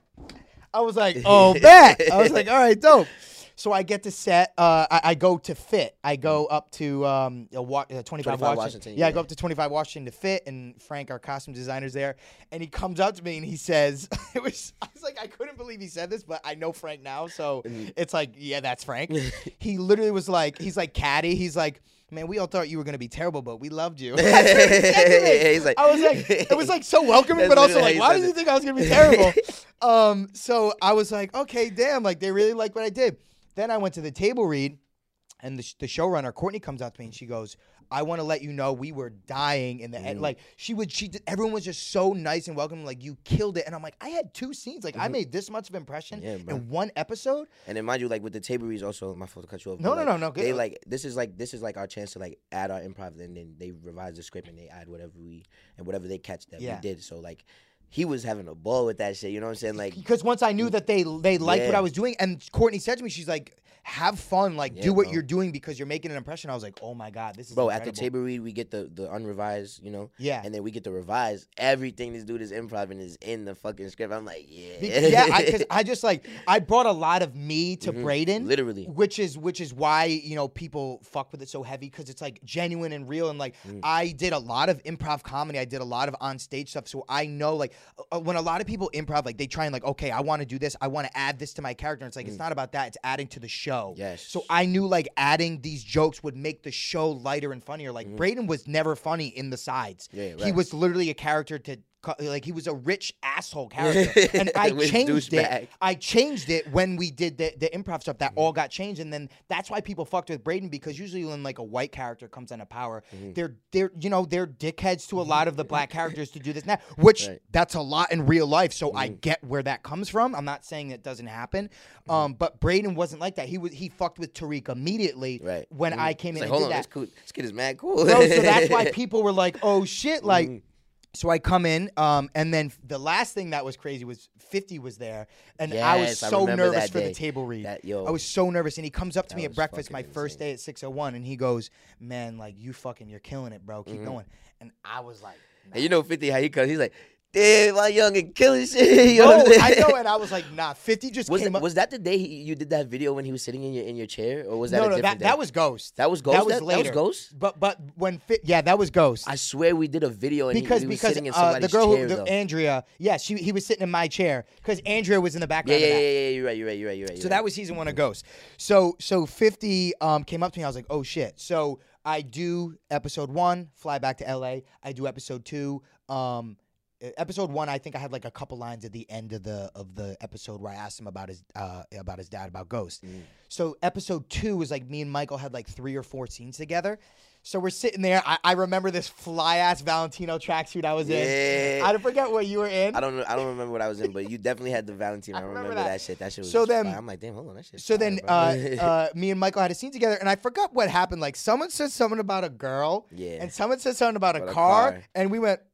I was like, oh, bet. I was like, all right, dope. So I get to set. Uh, I, I go to fit. I go up to um, a wa- uh, twenty-five, twenty-five Washington. Washington, Yeah, I yeah. go up to twenty-five Washington to fit, and Frank, our costume designer's there, and he comes up to me and he says, "It was." I was like, I couldn't believe he said this, but I know Frank now, so it's like, yeah, that's Frank. He literally was like, he's like catty. He's like, man, we all thought you were gonna be terrible, but we loved you. That's what he said to me. He's like- I was like, it was like so welcoming, That's but also literally like, how why he did said you think I was gonna be terrible? um, so I was like, okay, damn, like they really like what I did. Then I went to the table read, and the, sh- the showrunner Courtney comes out to me and she goes, "I want to let you know we were dying in the end." Like she would, she did, everyone was just so nice and welcoming. Like you killed it, and I'm like, I had two scenes. Like I made this much of impression Yeah, bro. in one episode. And then mind you, like with the table reads, also my fault to cut you off. No, but, no, like, no, no, good. They like this is like this is like our chance to like add our improv, and then they revise the script and they add whatever we and whatever they catch that Yeah. we did. So like he was having a ball with that shit. You know what I'm saying? Like Because once I knew that they they liked what Yeah. I was doing, and Courtney said to me, she's like, "Have fun, like Yeah, do what bro. you're doing because you're making an impression." I was like, "Oh my god, this is bro, at the incredible." table read we get the the unrevised, you know, Yeah. and then we get to revise everything this dude is improv and is in the fucking script. I'm like, yeah, Be- yeah, because I, I just like I brought a lot of me to Mhm. Braden, Literally. which is which is why you know people fuck with it so heavy because it's like genuine and real, and like Mm. I did a lot of improv comedy, I did a lot of on stage stuff, so I know like uh, when a lot of people improv, like they try and like, okay, I want to do this, I want to add this to my character. And it's like it's not about that; it's adding to the show. Mm. Yes. So I knew like adding these jokes would make the show lighter and funnier. Like Braden was never funny in the sides. Mm-hmm. Yeah, He right. was literally a character to co- like he was a rich asshole character, and I Rich changed douchebag. it. I changed it when we did the, the improv stuff. Mm-hmm. That all got changed, and then that's why people fucked with Braden because usually when like a white character comes into power, Mm-hmm. they're they're you know they're dickheads to a lot of the black characters to do this now, which Right. that's a lot in real life. So I Mm-hmm. get where that comes from. I'm not saying it doesn't happen, um, but Braden wasn't like that. He was he fucked with Tariq immediately Right. when Mhm. I came It's in like, and hold did on, that. this, cool. This kid is mad cool. Bro, so that's why people were like, "Oh shit!" Like, Mhm. so I come in, um, and then the last thing that was crazy was fifty was there, and I was Yes, I so remember nervous that for the day. table read. That- yo. I was so nervous, and he comes up to That me at was breakfast my fucking first insane. day at six oh one, and he goes, "Man, like you fucking, you're killing it, bro. Keep Mhm. going." And I was like, And you know fifty how he comes. He's like, damn, my young and killing shit. You know "No, what I'm I saying? know," and I was like, "Nah." fifty just Was, came it, up. was that the day he, you did that video when he was sitting in your in your chair, or was that no, a no, different that day? that was Ghost. That was Ghost? That was That- that later. was Ghost? But but when fi- yeah, that was Ghost. I swear we did a video and he- because he, was because sitting in uh, somebody's the girl chair who the, though. Andrea, yeah, she he was sitting in my chair because Andrea was in the Yeah, background. yeah, of yeah, that. yeah, you're right, you're right, you're right, you're right. So you're that right. was season one of Ghost. So so fifty um, came up to me. I was like, oh shit. So I do episode one, fly back to L A. I do episode two. Um, e- episode one, I think I had like a couple lines at the end of the of the episode where I asked him about his uh, about his dad, about Ghost. Mm. So episode two was like me and Michael had like three or four scenes together. So we're sitting there. I, I remember this fly ass Valentino tracksuit I was in. Yeah. I forget what you were in. I don't know. I don't remember what I was in, but you definitely had the Valentine. I, I remember remember, that. that. shit. That shit was So then- fire. I'm like, damn, hold on, that shit. So then, uh, uh, me and Michael had a scene together, and I forgot what happened. Like, someone said something about a girl, Yeah. and someone said something about a, About a car, car. and we went,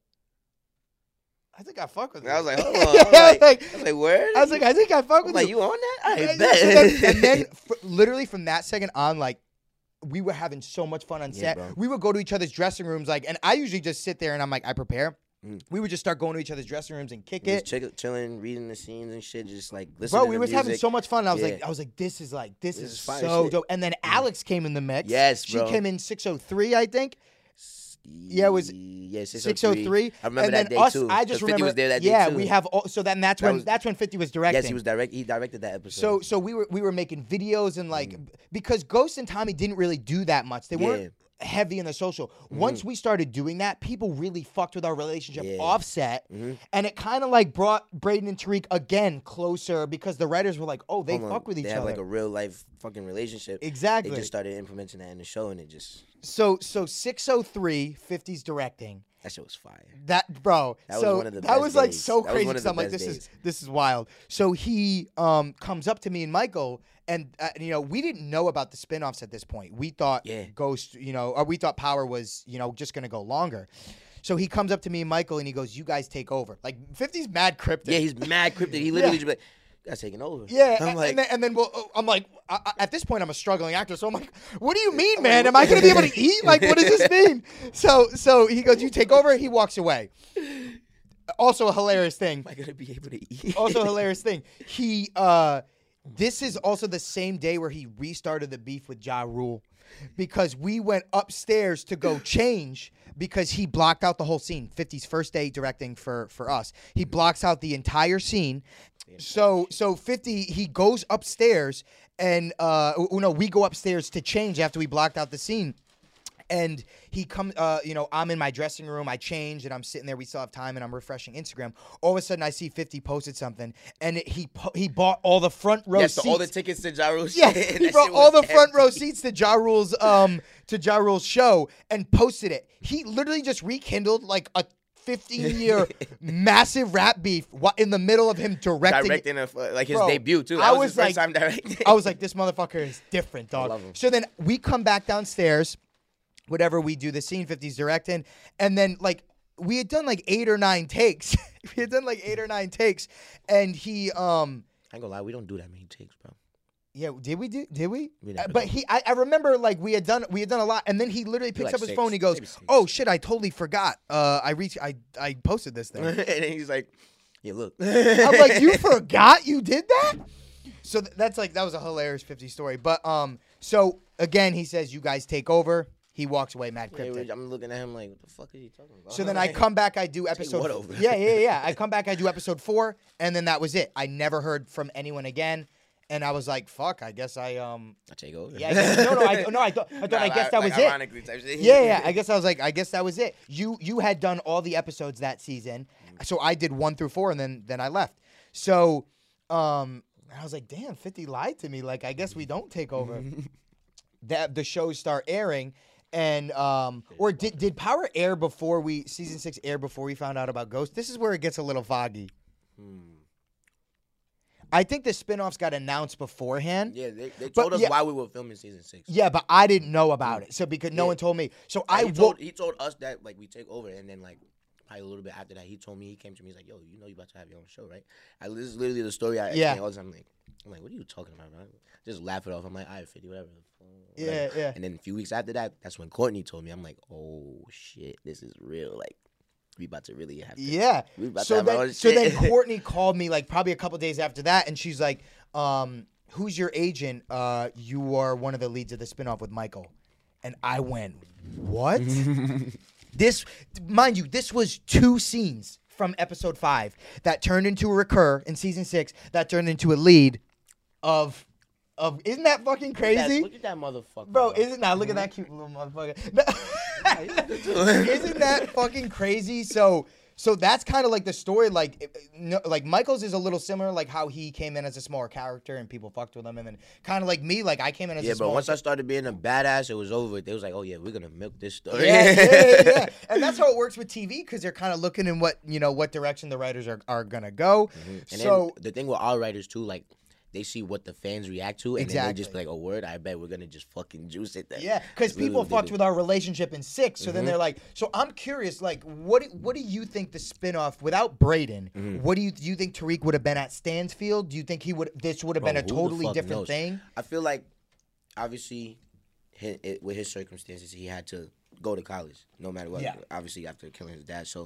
I think I fuck with I was this." like, hold on. I Yeah, was like, like- I was like, word. I was like, I think I fuck I'm with like, you. you on that? I And bet. then- so then- and then, f- literally from that second on, like, we were having so much fun on Yeah, set. bro. We would go to each other's dressing rooms, like, and I usually just sit there and I'm like, I prepare. Mm. we would just start going to each other's dressing rooms and kick Just it. chill, chilling, reading the scenes and shit, just like listening Bro, to we the was having music. so much fun. I was Yeah. like, I was like, this is like, this, This is, is fire so shit. dope. And then Alex came in the mix. Yes, she bro. came in six oh three, I think. Yeah, it was yeah, six oh three. I remember and that then day us, too. I just 'cause fifty remember. was there that day yeah, too. we have. All, so then that's That when was- that's when fifty was directing. Yes, he was direct. He directed that episode. So so we were we were making videos and like because Ghost and Tommy didn't really do that much. They weren't heavy in the social. Once we started doing that, people really fucked with our relationship Yeah. offset, Mm-hmm. and it kind of like brought Braden and Tariq again closer because the writers were like, oh, they Hold on, fuck with each they have other. like a real life fucking relationship. Exactly. They just started implementing that in the show, and it just so so six oh three, fifty's directing. that shit was fire. That bro, That was so one of the that best was like days. so That was crazy one of because the I'm like, best this is days. this is wild. So he um comes up to me and Michael, and uh, you know we didn't know about the spinoffs at this point. We thought Yeah. Ghost, you know, or we thought Power was you know just gonna go longer. So he comes up to me and Michael, and he goes, "You guys take over." Like fifty's mad cryptic. Yeah, he's mad cryptic. He literally Yeah. just be like, "You guys taking over." Yeah, I'm and, like, and then, and then well, oh, I'm like, I, I- at this point, I'm a struggling actor, so I'm like, what do you mean, man? Am I gonna be able to eat? Like, what does this mean? So, so he goes, you take over. He walks away. Also, a hilarious thing. am I gonna be able to eat? Also, a hilarious thing. He, uh, this is also the same day where he restarted the beef with Ja Rule, because we went upstairs to go change because he blocked out the whole scene. fifty's first day directing for for us. He blocks out the entire scene. So so fifty he goes upstairs and uh oh, no we go upstairs to change after we blocked out the scene. And he comes, uh, you know, I'm in my dressing room. I change, and I'm sitting there. We still have time, and I'm refreshing Instagram. All of a sudden, I see fifty posted something, and it, he po- he bought all the front row Yes, seats. so all the tickets to Ja Rule's Yeah, shit, he that brought shit all the was front row empty. seats to Ja Rule's um to Ja Rule's show and posted it. He literally just rekindled like a fifteen year massive rap beef wa- in the middle of him directing. Directing a, like his Bro, debut too. I That was, was his first like- time directing. I was like, this motherfucker is different, dog. love him. So then we come back downstairs, whatever we do the scene, fifty's directing, and then like we had done like eight or nine takes. we had done like eight or nine takes, and he um I ain't gonna lie, we don't do that many takes, bro. yeah, did we do? Did we? We Uh, never but did. he, I, I remember like we had done, we had done a lot, and then he literally picks like up his six, phone. He goes, maybe six. "Oh shit, I totally forgot. Uh, I reached, I, I posted this thing." And then he's like, yeah, look. I'm like, "You forgot you did that?" So th- that's like that was a hilarious fifty story. But um, so again, he says, "You guys take over." He walks away, mad Yeah, cryptic. I'm looking at him like, what the fuck is he talking about? So then I come back, I do episode. what over? Yeah, yeah, yeah. I come back, I do episode four, and then that was it. I never heard from anyone again, and I was like, "Fuck, I guess I um." I take over. Yeah, I guess, no, no, I, no, I thought, I thought, Nah, I guess that like, was it. ironically type shit. Yeah, yeah. I guess I was like, I guess that was it. You you had done all the episodes that season, so I did one through four, and then then I left. So, um, I was like, damn, fifty lied to me. Like, I guess we don't take over. That the shows start airing, and um, or did did Power air before we season six air before we found out about Ghost? This is where it gets a little foggy. Hmm. I think the spinoffs got announced beforehand. Yeah, they, they But, told us yeah. why we were filming season six. Yeah, but I didn't know about it. So because no Yeah. one told me. So Like, I he wo- told he told us that like we take over, and then like probably a little bit after that, he told me he came to me. He's like, "Yo, you know you about to have your own show, right?" I this is literally the story I Yeah. explain all the time. I'm like, I'm like, "What are you talking about, bro?" Just laugh it off. I'm like, "All right, fifty, whatever." Yeah, whatever." yeah. And then a few weeks after that, that's when Courtney told me. I'm like, "Oh shit, this is real. Like, we about to really have to." Yeah. We about to So have our then, own so then shit. Courtney called me like probably a couple days after that, and she's like, um, "Who's your agent? Uh, you are one of the leads of the spinoff with Michael." And I went, "What?" This, mind you, this was two scenes from episode five that turned into a recur in season six that turned into a lead of, of. Isn't that fucking Look at that- crazy? Look at that motherfucker, Bro, isn't that look at that cute little motherfucker? Isn't that fucking crazy? So so that's kind of like the story. Like it- no, like Michael's is a little similar, like how he came in as a smaller character and people fucked with him, and then kind of like me, like I came in as Yeah, a but smaller once I started being a badass, it was over. They was like, "Oh yeah, we're gonna milk this story." yeah, yeah, yeah, yeah. And that's how it works with T V because they're kind of looking in what you know what direction the writers are, are gonna go. And So then the thing with our writers too, like they see what the fans react to, and then they just Exactly. be like, "Oh word, I bet we're gonna just fucking juice it." Then. yeah, because That's really people what they fucked do. with our relationship in six, so then Mm-hmm. they're like, so I'm curious, like, what do- what do you think the spinoff without Braden? Mm-hmm. What do you do? You think Tariq would have been at Stansfield? Do you think he would? This would have Bro, been a who the totally fuck different knows? thing. I feel like, obviously, hi it, with his circumstances, he had to go to college, no matter what. Yeah. Obviously, after killing his dad, so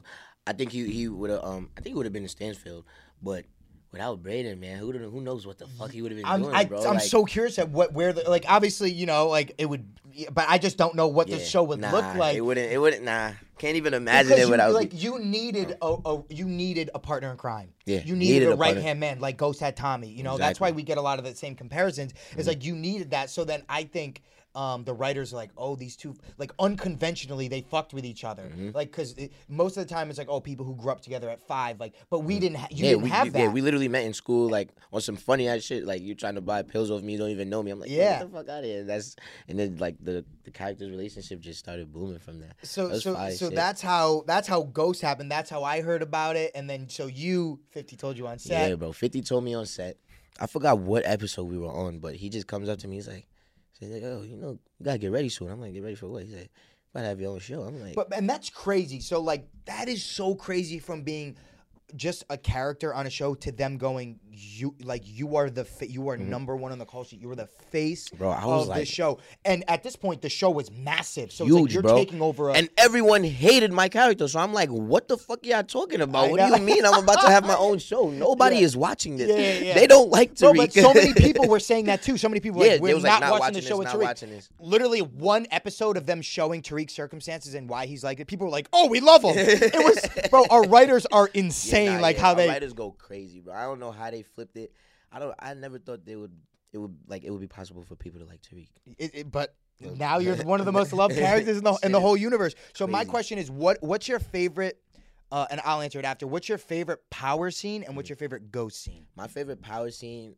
I think he he would have um I think he would have been in Stansfield, but without Braden, man, who who knows what the fuck he would have been I'm, doing, I, bro? I'm like, so curious at what where the, like obviously you know like it would, but I just don't know what yeah, the show would nah, look like. It wouldn't. It wouldn't. Nah, can't even imagine Because it you, without. like you needed a, a you needed a partner in crime. Yeah, you needed, needed a a partner. right hand man like Ghost had Tommy. You know that's Exactly. why we get a lot of the same comparisons. It's like you needed that. So then I think. Um, the writers are like, oh, these two, like unconventionally, they fucked with each other. Mm-hmm. Like, cause it, most of the time it's like, oh, people who grew up together at five, like, but we didn't, ha- you yeah, didn't we, have we- that. Yeah, we literally met in school, like on some funny ass shit. Like you trying to buy pills off me, you don't even know me. I'm like, Yeah. get the fuck out of here. That's and then like the the characters' relationship just started booming from that. So That was so fire so shit. that's how that's how Ghost happened. That's how I heard about it. And then so you fifty told you on set. Yeah, bro. fifty told me on set. I forgot what episode we were on, but he just comes up to me. He's like, he's like, oh, you know, you gotta get ready soon. I'm like, get ready for what? He's like, you gotta have your own show. I'm like, But and that's crazy. So like that is so crazy from being just a character on a show to them going you like you are the fa- you are number one on the call sheet. You were the face Bro, I was of like- the show. And at this point the show was massive. So it's like huge, you're bro. taking over a And everyone hated my character, so I'm like, what the fuck y'all talking about? I What know. do you mean I'm about to have my own show? Nobody Yeah. is watching this. Yeah, yeah, yeah. They don't like Tariq. Bro, but so many people were saying that too. So many people were Yeah, like, they we're was not, like, not watching the watching show this, with not Tariq. watching this. Literally one episode of them showing Tariq's circumstances and why he's like it. People were like, oh, we love him. It was, bro, our writers are insane. Yeah, nah, like yeah, how our they, writers go crazy, bro. I don't know how they flipped it. I don't. I never thought they would. It would like it would be possible for people to like Tariq. it, it, but now you're one of the most loved characters in the, in the whole universe. So my Crazy. question is, what what's your favorite, uh, and I'll answer it after, what's your favorite power scene and what's your favorite ghost scene? My favorite power scene,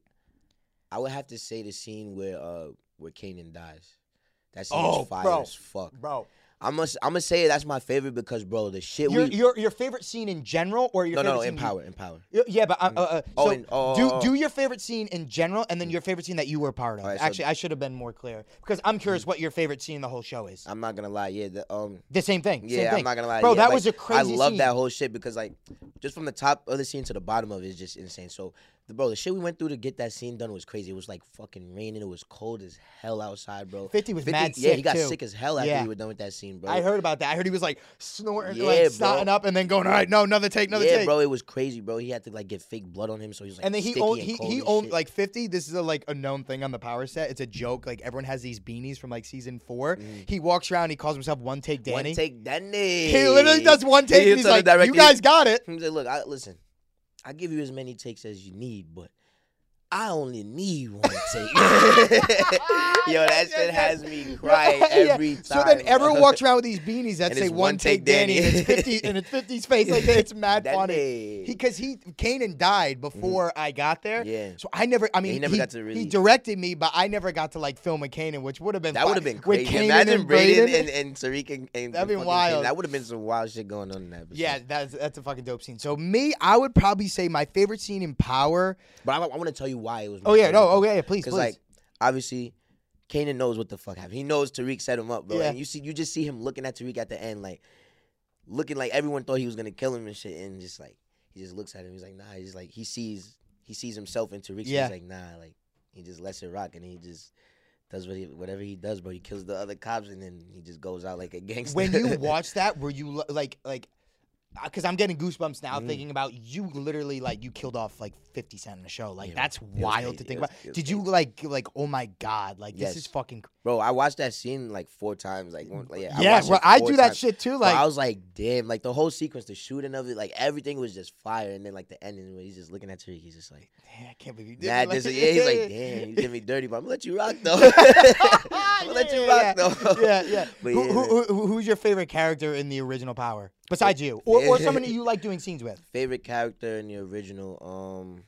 I would have to say the scene where uh where Kanan dies. That scene Oh, is fire bro. as fuck. Bro, I'm gonna I'm gonna say that's my favorite because bro, the shit your, we your your favorite scene in general or your no favorite no no scene in power in power. You, yeah, but uh, uh, uh, Oh, so and- oh, do oh, oh. do your favorite scene in general, and then your favorite scene that you were part of. Alright, so- Actually, I should have been more clear because I'm curious what your favorite scene in the whole show is. I'm not gonna lie, yeah, the um The same thing. yeah, same thing. I'm not gonna lie, bro. yeah, that like, was a crazy. I love scene. that whole shit because like just from the top of the scene to the bottom of it is just insane. So the bro, the shit we went through to get that scene done was crazy. It was like fucking raining. It was cold as hell outside, bro. fifty was mad Yeah, sick, he got too. sick as hell after Yeah. we were done with that scene, bro. I heard about that. I heard he was like snorting, Yeah, like bro. snotting up, and then going, "All right, no, another take, another yeah, take." bro, it was crazy, bro. He had to like get fake blood on him, so he was like And then he sticky owned and he cold he and owned shit. like fifty. This is a, like a known thing on the Power set. It's a joke. Like everyone has these beanies from like season four. He walks around. He calls himself One Take Danny. Mm. One take Danny. He literally does one take. He and he's told like, the "You director- guys got it." He said, "Look, I listen. I give you as many takes as you need, but I only need one take." Yo, that shit has me crying Yeah. every time. So then everyone bro. walks around with these beanies that And say it's "One Take Danny," and it's fifty, and it's fifty's face. Like it's mad Danny. funny. He because he Kanan died before I got there. Yeah. So I never. I mean, he never got to really- He directed me, but I never got to like film with Kanan, which would have been That would have been With crazy. Kanan Imagine and Braden Braden. and, and Tariq and, and That'd be fucking wild. Kanan. That would have been some wild shit going on in that episode. Yeah, that's that's a fucking dope scene. So me, I would probably say my favorite scene in Power. But I, I want to tell you why it was. my Oh yeah, favorite. no, oh yeah, yeah, please, Because please. like obviously, Kanan knows what the fuck happened. He knows Tariq set him up, bro. Yeah. And you see, you just see him looking at Tariq at the end, like looking like everyone thought he was gonna kill him and shit, and just like he just looks at him. He's like, nah. He's like he sees he sees himself in Tariq. So Yeah. He's like, nah. Like he just lets it rock, and he just does what he whatever he does, bro. He kills the other cops, and then he just goes out like a gangster. When you watch that, were you li- like like? Because I'm getting goosebumps now Mhm. thinking about you. Literally, like you killed off like fifty Cent in the show. Like Yeah, that's it was wild crazy. to think It was- about. it was Did you like like oh my god? Like this Yes. is fucking. Bro, I watched that scene like four times. Like, one- like yeah, I Yeah, watched bro, it I four do that times. shit too. Bro, Like I was like, damn, like the whole sequence, the shooting of it, like everything was just fire. And then like the ending where he's just looking at Tariq, he's just like, yeah, I can't believe you did. mad. it. Like, Dis- yeah, he's like, damn, you did me dirty, but I'm gonna let you rock though. I'm gonna let you yeah, rock though. Yeah, yeah. But who, yeah, who, who, who's your favorite character in the original Power besides you, or or someone that you like doing scenes with? Favorite character in the original, um,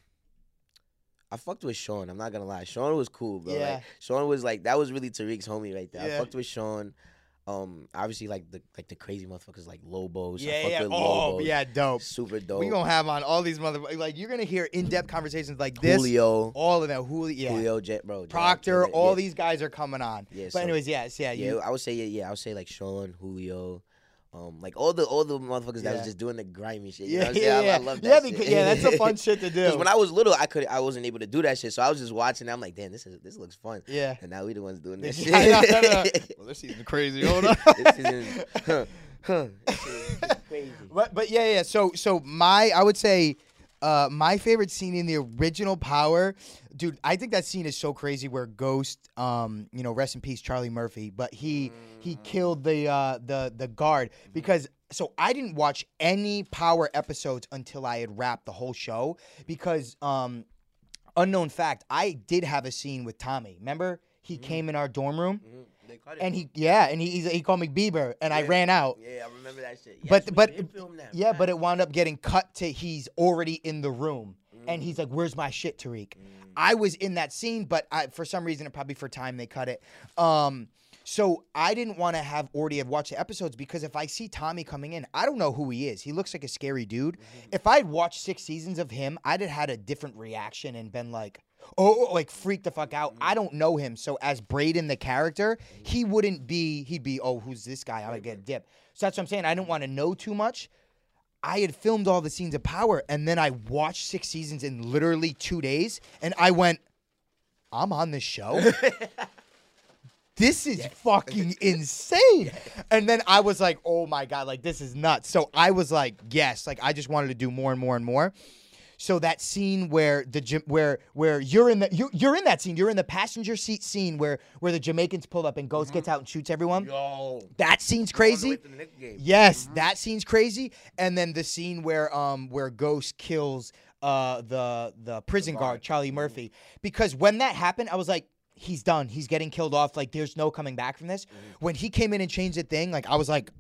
I fucked with Sean. I'm not gonna lie, Sean was cool, bro. Yeah. Like, Sean was like that was really Tariq's homie right there. Yeah. I fucked with Sean. Um, obviously like the like the crazy motherfuckers like Lobos. I Yeah, fucked yeah. with Oh, Lobos. yeah, dope. Super dope. We gonna have on all these motherfuckers. Like you're gonna hear in-depth conversations like this. Julio, All of them. Julio, yeah. Julio, Jet, bro. Proctor, yeah, all yeah. these guys are coming on. Yeah, but so- anyways, yes, yeah, Yeah, you, I would say yeah, yeah. I would say like Sean, Julio, um, like all the all the motherfuckers that Yeah. was just doing the grimy shit. You yeah, know what I'm saying? yeah, I, yeah. I love that. yeah, shit. because, yeah, that's a fun shit to do. Because when I was little, I could I wasn't able to do that shit, so I was just watching. I'm like, damn, this is this looks fun. yeah. And now we the ones doing this Yeah, shit. no, no, no. Well, this season's crazy. Hold on. This season, huh, huh. This shit is crazy. But but yeah, yeah. So so my I would say uh, my favorite scene in the original Power, dude. I think that scene is so crazy where Ghost, um, you know, rest in peace, Charlie Murphy, but he mm. he killed the uh, the the guard because. So I didn't watch any Power episodes until I had wrapped the whole show because, um, unknown fact, I did have a scene with Tommy. Remember, he mm-hmm. came in our dorm room, mm-hmm. they cut it. and he yeah, and he he called me Bieber, and yeah. I ran out. Yeah, I remember that shit. Yes, but but yeah, man. But it wound up getting cut to he's already in the room, mm-hmm. and he's like, "Where's my shit, Tariq?" Mm-hmm. I was in that scene, but I, for some reason, probably for time, they cut it. Um, So I didn't want to have already have watched the episodes because if I see Tommy coming in, I don't know who he is. He looks like a scary dude. Mm-hmm. If I'd watched six seasons of him, I'd have had a different reaction and been like, oh, like freak the fuck out. Mm-hmm. I don't know him. So as Braden, the character, mm-hmm. he wouldn't be, he'd be, oh, who's this guy? I'm going to get a dip. So that's what I'm saying. I didn't want to know too much. I had filmed all the scenes of Power and then I watched six seasons in literally two days and I went, I'm on this show. This is yes. fucking insane. And then I was like, oh my God, like this is nuts. So I was like, yes, like I just wanted to do more and more and more. So that scene where the where where you're in the you, you're in that scene, you're in the passenger seat scene where where the Jamaicans pull up and Ghost mm-hmm. gets out and shoots everyone. Yo, that scene's crazy. Yes, mm-hmm. that scene's crazy. And then the scene where um where Ghost kills uh the the prison the guard Charlie mm-hmm. Murphy, because when that happened, I was like, he's done. He's getting killed off. Like, there's no coming back from this. Mm-hmm. When he came in and changed the thing, like, I was like,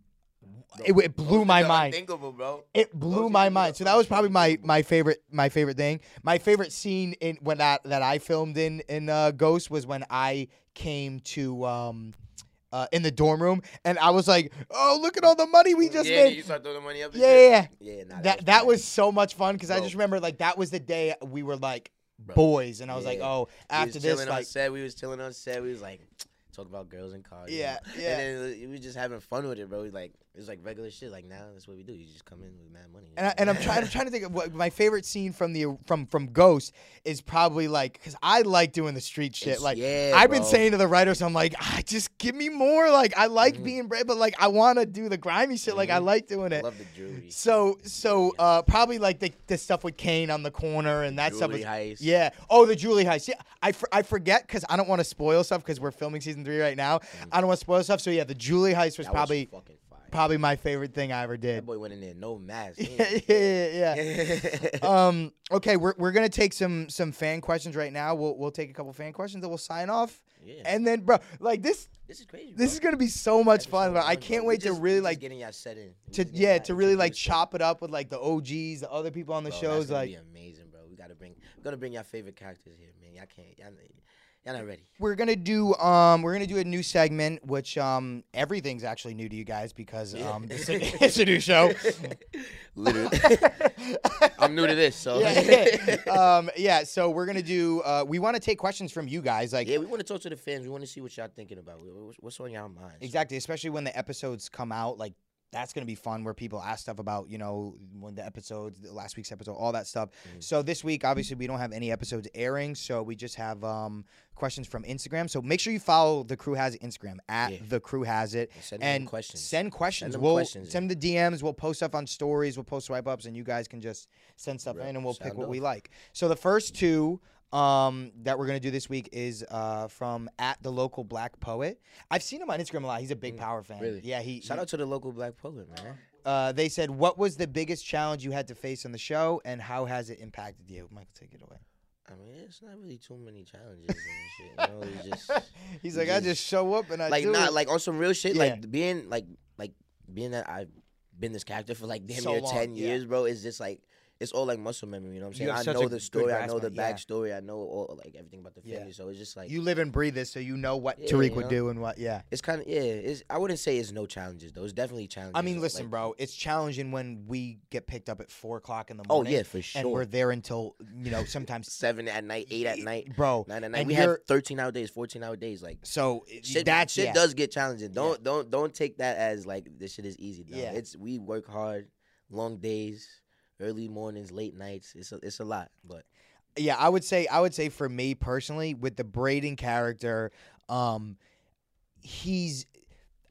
it, it blew my mind. Bro. It blew my mind. So that was probably my my favorite my favorite thing. My favorite scene in when that that I filmed in in uh, Ghost was when I came to um uh, in the dorm room and I was like, oh, look at all the money we just yeah, made. You start throwing the money up. Yeah, yeah, yeah. yeah nah, that that was, that was so much fun because I just remember like that was the day we were like. Bro. Boys, and I was yeah. like, oh, after we was this, like, like, set, we was chilling on set, we was like, talk about girls in cars. Yeah, you know? yeah. And then we was just having fun with it, bro. We like, it was like regular shit. Like now, that's what we do. You just come in with mad money. And, I, and I'm trying, I'm trying to think of what my favorite scene from the from from Ghost is probably like, because I like doing the street shit. It's, like, yeah, I've bro. been saying to the writers, I'm like, ah, just give me more. Like, I like mm-hmm. being brave, but like, I want to do the grimy shit. Mm-hmm. Like, I like doing it. I love the jewelry. So, so uh, probably like the, the stuff with Kane on the corner and that Julie stuff. Was, heist. Yeah. Oh, the Julie heist. Yeah. I, for, I forget because I don't want to spoil stuff because we're filming season three right now. Mm-hmm. I don't want to spoil stuff. So yeah, the Julie heist was that probably. Was fucking fire. Probably my favorite thing I ever did. That boy went in there, no mask. yeah, yeah, yeah. yeah. um, okay, we're we're gonna take some some fan questions right now. We'll we'll take a couple fan questions, then we'll sign off. Yeah. And then, bro, like this. This is crazy. Bro. This is gonna be so much fun. So bro. fun, I can't bro. wait just, to really like getting y'all set in. To yeah, to really like chop it up with like the O Gs, the other people on the bro, shows. That's gonna like, be amazing, bro. We gotta bring. We're gonna bring your favorite characters here, man. Y'all can't. Y'all, Y'all not ready. We're gonna do um we're gonna do a new segment, which um everything's actually new to you guys because um it's, a, it's a new show. Literally, I'm new to this, so yeah. um yeah. So we're gonna do. Uh, we want to take questions from you guys. Like yeah, we want to talk to the fans. We want to see what y'all thinking about. What's on y'all minds? Exactly, especially when the episodes come out. Like. That's going to be fun where people ask stuff about, you know, when the episodes, the last week's episode, all that stuff. Mm-hmm. So this week, obviously, we don't have any episodes airing. So we just have um, questions from Instagram. So make sure you follow The Crew Has It Instagram, at yeah. The Crew Has It. Send and questions. Send questions. Send, we'll questions send the D Ms. We'll post stuff on stories. We'll post swipe ups. And you guys can just send stuff right. in and we'll Sound pick what off. we like. So the first two... Um, that we're gonna do this week is uh from at the local black poet. I've seen him on Instagram a lot. He's a big Power fan. Really? Yeah. He shout he, out to the local black poet, man. Uh, they said, "What was the biggest challenge you had to face on the show, and how has it impacted you?" Michael, take it away. I mean, it's not really too many challenges and shit. You know, you just he's you like, just, I just show up and I like do not it. like on some real shit. Yeah. Like being like like being that I've been this character for like damn So near long, ten yeah. years, bro. It's just like. It's all like muscle memory, you know what I'm saying? You have I such know a the good story, I grasp know on the it, yeah. backstory, I know all like everything about the family. Yeah. So it's just like You live and breathe this, so you know what Yeah, Tariq you would know? do and what. Yeah. it's kind of yeah. It's I wouldn't say it's no challenges though. It's definitely challenges. I mean, listen, like, bro. It's challenging when we get picked up at four o'clock in the Oh morning. yeah, for sure. And we're there until you know sometimes seven at night, eight at night, bro. nine at night. And We have you're- thirteen hour days, fourteen hour days. Like So shit, that's shit yeah. does get challenging. Don't Yeah. don't don't take that as like this shit is easy. Dog. Yeah. It's we work hard, long days, early mornings, late nights. It's a, it's a lot, but Yeah, I would say I would say for me personally, with the Braden character, um, he's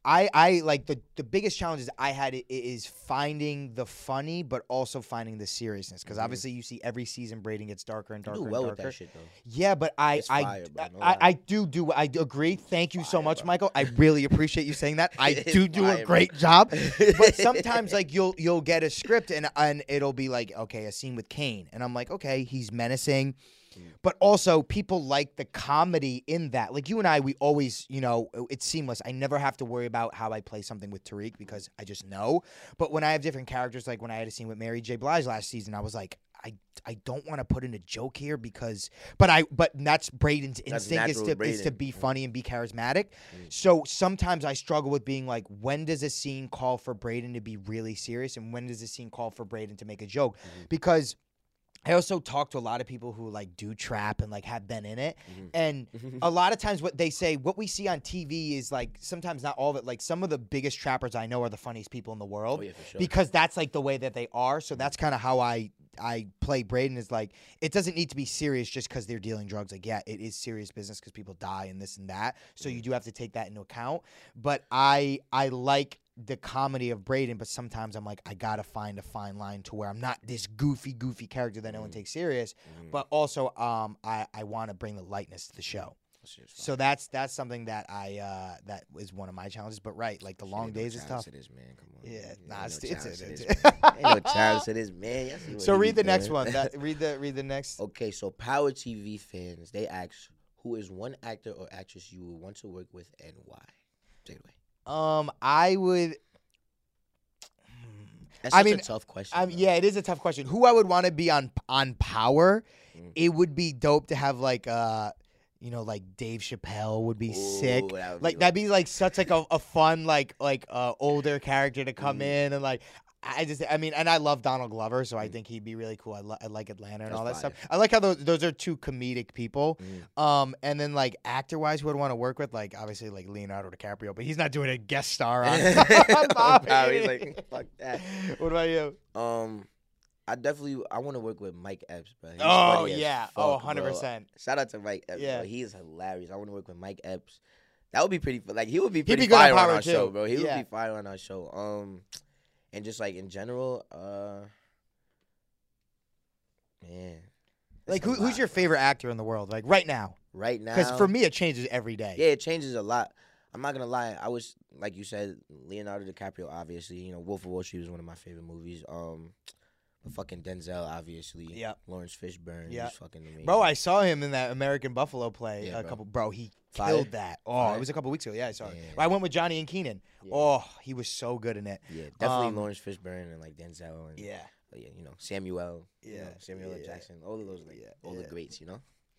I, I like the, the biggest challenges I had i- is finding the funny, but also finding the seriousness. Because Mhm. obviously, you see every season Braden gets darker and You darker do and well darker. with that shit though. Yeah, but I It's I, fire, bro, no I, lie. I do do I do agree. Thank you so Fire, much, bro. Michael. I really appreciate you saying that. I It's do do fire, a bro. great job. But sometimes like you'll you'll get a script and and it'll be like, okay, a scene with Kane, and I'm like, okay, he's menacing. But also, people like the comedy in that. Like you and I, we always, you know, it's seamless. I never have to worry about how I play something with Tariq because I just know. But when I have different characters, like when I had a scene with Mary J. Blige last season, I was like, I, I don't want to put in a joke here because, but I, but that's Braden's That's instinct is natural to is to Braden. be funny and be charismatic. Mm. So sometimes I struggle with being like, when does a scene call for Braden to be really serious, and when does a scene call for Braden to make a joke? Mhm. Because I also talk to a lot of people who like do trap and like have been in it. Mhm. And Mhm. a lot of times what they say, what we see on T V is like sometimes not all of it. Like some of the biggest trappers I know are the funniest people in the world Oh yeah, for sure. because that's like the way that they are. So that's kind of how I I play Braden is like it doesn't need to be serious just because they're dealing drugs. Like yeah, it is serious business because people die and this and that. So you do have to take that into account. But I I like the comedy of Braden, but sometimes I'm like, I gotta find a fine line to where I'm not this goofy, goofy character that no one Mhm. takes serious, Mhm. but also um, I, I want to bring the lightness to the show. That shit's fire. So that's that's something that I uh, that is one of my challenges. But right, like the Shit, long ain't no days is challenge tough. to this, man. Come on. Yeah, Ain't nah, no it's- it's- challenge to it's- this, man. Ain't no challenge to this, man. Y'all see what So he read be the next doing. one. That, read the read the next. Okay, so Power T V fans, they ask, who is one actor or actress you would want to work with and why? Take it away. Um, I would. That's I such mean, a tough question. Um, bro. yeah, it is a tough question. Who I would want to be on on Power? Mm. It would be dope to have like uh, you know, like Dave Chappelle would be sick. Ooh, that would Like be that'd be like such like a, a fun like like uh older character to come Mhm. in and like I just I mean and I love Donald Glover so I Mhm. think he'd be really cool. I, li- I like Atlanta and That's all that fire. stuff. I like how those those are two comedic people. Mhm. Um and then like actor wise who I'd want to work with like obviously like Leonardo DiCaprio but he's not doing a guest star on, on Power. Power, he's like, fuck that. What about you? Um, I definitely I want to work with Mike Epps, bro. He's Oh funny as yeah. fuck, Oh bro. one hundred percent. Shout out to Mike Epps, Yeah. bro. He is hilarious. I want to work with Mike Epps. That would be pretty. fu- Like he would be be pretty good on fire on, Power, our too. show, bro. He Yeah. would be fire on our show. Um, and just like in general, uh, man. it's Like a who, who's lot, your bro. favorite actor in the world? Like right now? right now? Because for me it changes every day. yeah, it changes a lot. I'm not gonna lie. I was like you said, Leonardo DiCaprio. Obviously, you know, Wolf of Wall Street was one of my favorite movies. Um, but fucking Denzel, obviously. Yep. Lawrence Fishburne. Yep. He's fucking amazing. Bro, I saw him in that American Buffalo play Yeah, a bro. couple. Bro, he Fire? killed that. Oh, Fire? it was a couple weeks ago. Yeah, I saw it. Yeah. I went with Johnny and Keenan. Yeah. Oh, he was so good in it. Yeah, definitely Um, Lawrence Fishburne and like Denzel and Yeah, uh, yeah, you know Samuel, you Yeah, know, Samuel L. yeah. Jackson, all of those, like Yeah, all yeah. the greats, you know.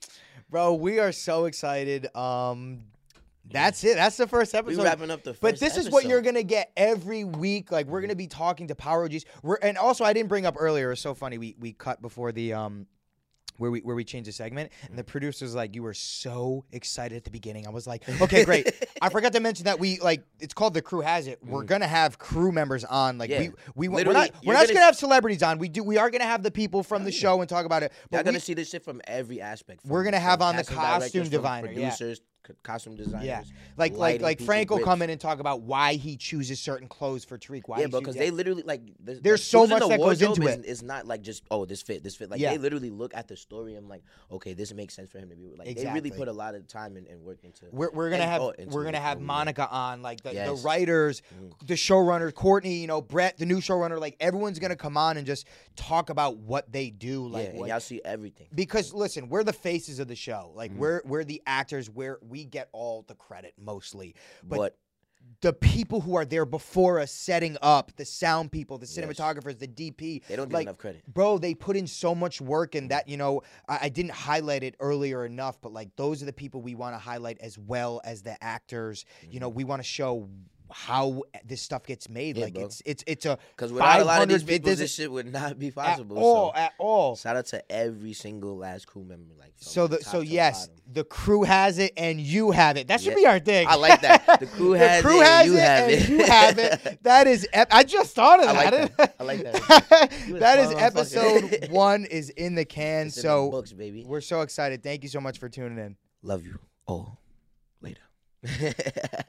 bro, we are so excited. Um, that's it. That's the first We episode. wrapping up the first. But this is what episode. you're gonna get every week. Like we're gonna be talking to Power O Gs. We're and also I didn't bring up earlier. It was so funny. We we cut before the um. Where we where we changed the segment and the producer's like, you were so excited at the beginning. I was like, okay, great. I forgot to mention that we like it's called The Crew Has It. We're Mm. gonna have crew members on. Like Yeah. we we we're Literally, not we're you're not just gonna gonna have celebrities on. We do we are gonna have the people from the yeah. show and talk about it. Y'all But gonna we, see this shit from every aspect. From, We're gonna have from on the casting directors, costume from designer, yeah. producers, c- costume designers. Yeah. like like lighting like people, Frank will grips. come in and talk about why he chooses certain clothes for Tariq. Why Yeah, he bro, chooses- because they literally like the, There's like, so choosing much the that goes wardrobe into is, it. It's not like just oh this fit, this fit. Like Yeah. they literally look at the story and like okay, this makes sense for him to be. Like they Exactly. really put a lot of time and, and work into. We're, we're gonna and- have oh, into we're gonna it. have Oh, yeah. Monica on, like the, the Yes. writers, Mhm. the showrunner, Courtney, you know, Brett, the new showrunner. Like everyone's gonna come on and just talk about what they do. Like, yeah, and what- y'all see everything. because listen, we're the faces of the show. Like Mhm. we're we're the actors. Where we get all the credit mostly. But, But, the people who are there before us, setting up the sound people, the Yes. cinematographers, the D P, they don't get like, enough credit. bro, they put in so much work and that, you know, I, I didn't highlight it earlier enough, but like those are the people we want to highlight as well as the actors. You know, we want to show how this stuff gets made. Yeah, like bro. it's it's it's a Because without a lot of these 500 people, this this is- shit would not be at possible. all so at all. shout out to every single last crew member. Like from So the top so to yes, bottom. the crew has it and you have it. That should Yeah. be our thing. I like that. The crew has crew it and has you have and it. you have it. That is. Ep- I just thought of I that. like that. I like that. You a That is smart episode motherfucker. one is in the can. It's in so the books, baby. we're so excited. Thank you so much for tuning in. Love you all. Later.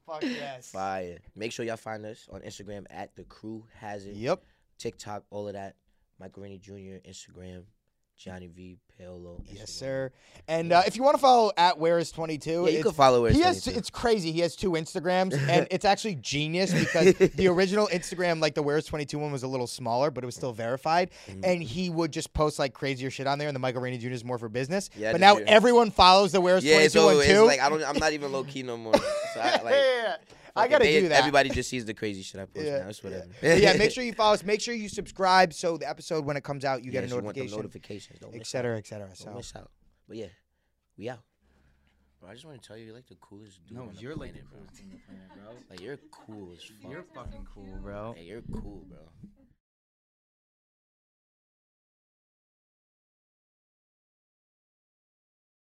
Fuck yes. Fire. Make sure y'all find us on Instagram at The Crew Has It. Yep. TikTok, all of that. Michael Rainey Junior, Instagram. Johnny V, Paolo. Yes, sir. And uh, if you want to follow at Where Is twenty-two, Yeah, you can follow Where Is he has. twenty-two. It's crazy. He has two Instagrams, and it's actually genius because the original Instagram, like the Where Is twenty-two one, was a little smaller, but it was still verified. Mm-hmm. And he would just post like crazier shit on there, and the Michael Rainey Junior is more for business. Yeah, but I now just- everyone follows the Where Is Yeah, twenty-two so one it's too. like I don't. I'm not even low key no more. So I, like, yeah. I fuck it, gotta they- do that. Everybody just sees the crazy shit I post Yeah, now. It's whatever. Yeah. But yeah, make sure you follow us. Make sure you subscribe so the episode when it comes out, you Yeah, get a you want them notification, notifications. Don't et miss cetera, out. et cetera. Don't So miss out. But yeah, we out. Bro, I just want to tell you, you're like the coolest dude on the you're like planet, the bro. coolest thing on the planet, bro. Like you're cool as fuck. You're fucking cool, bro. Hey, you're cool, bro.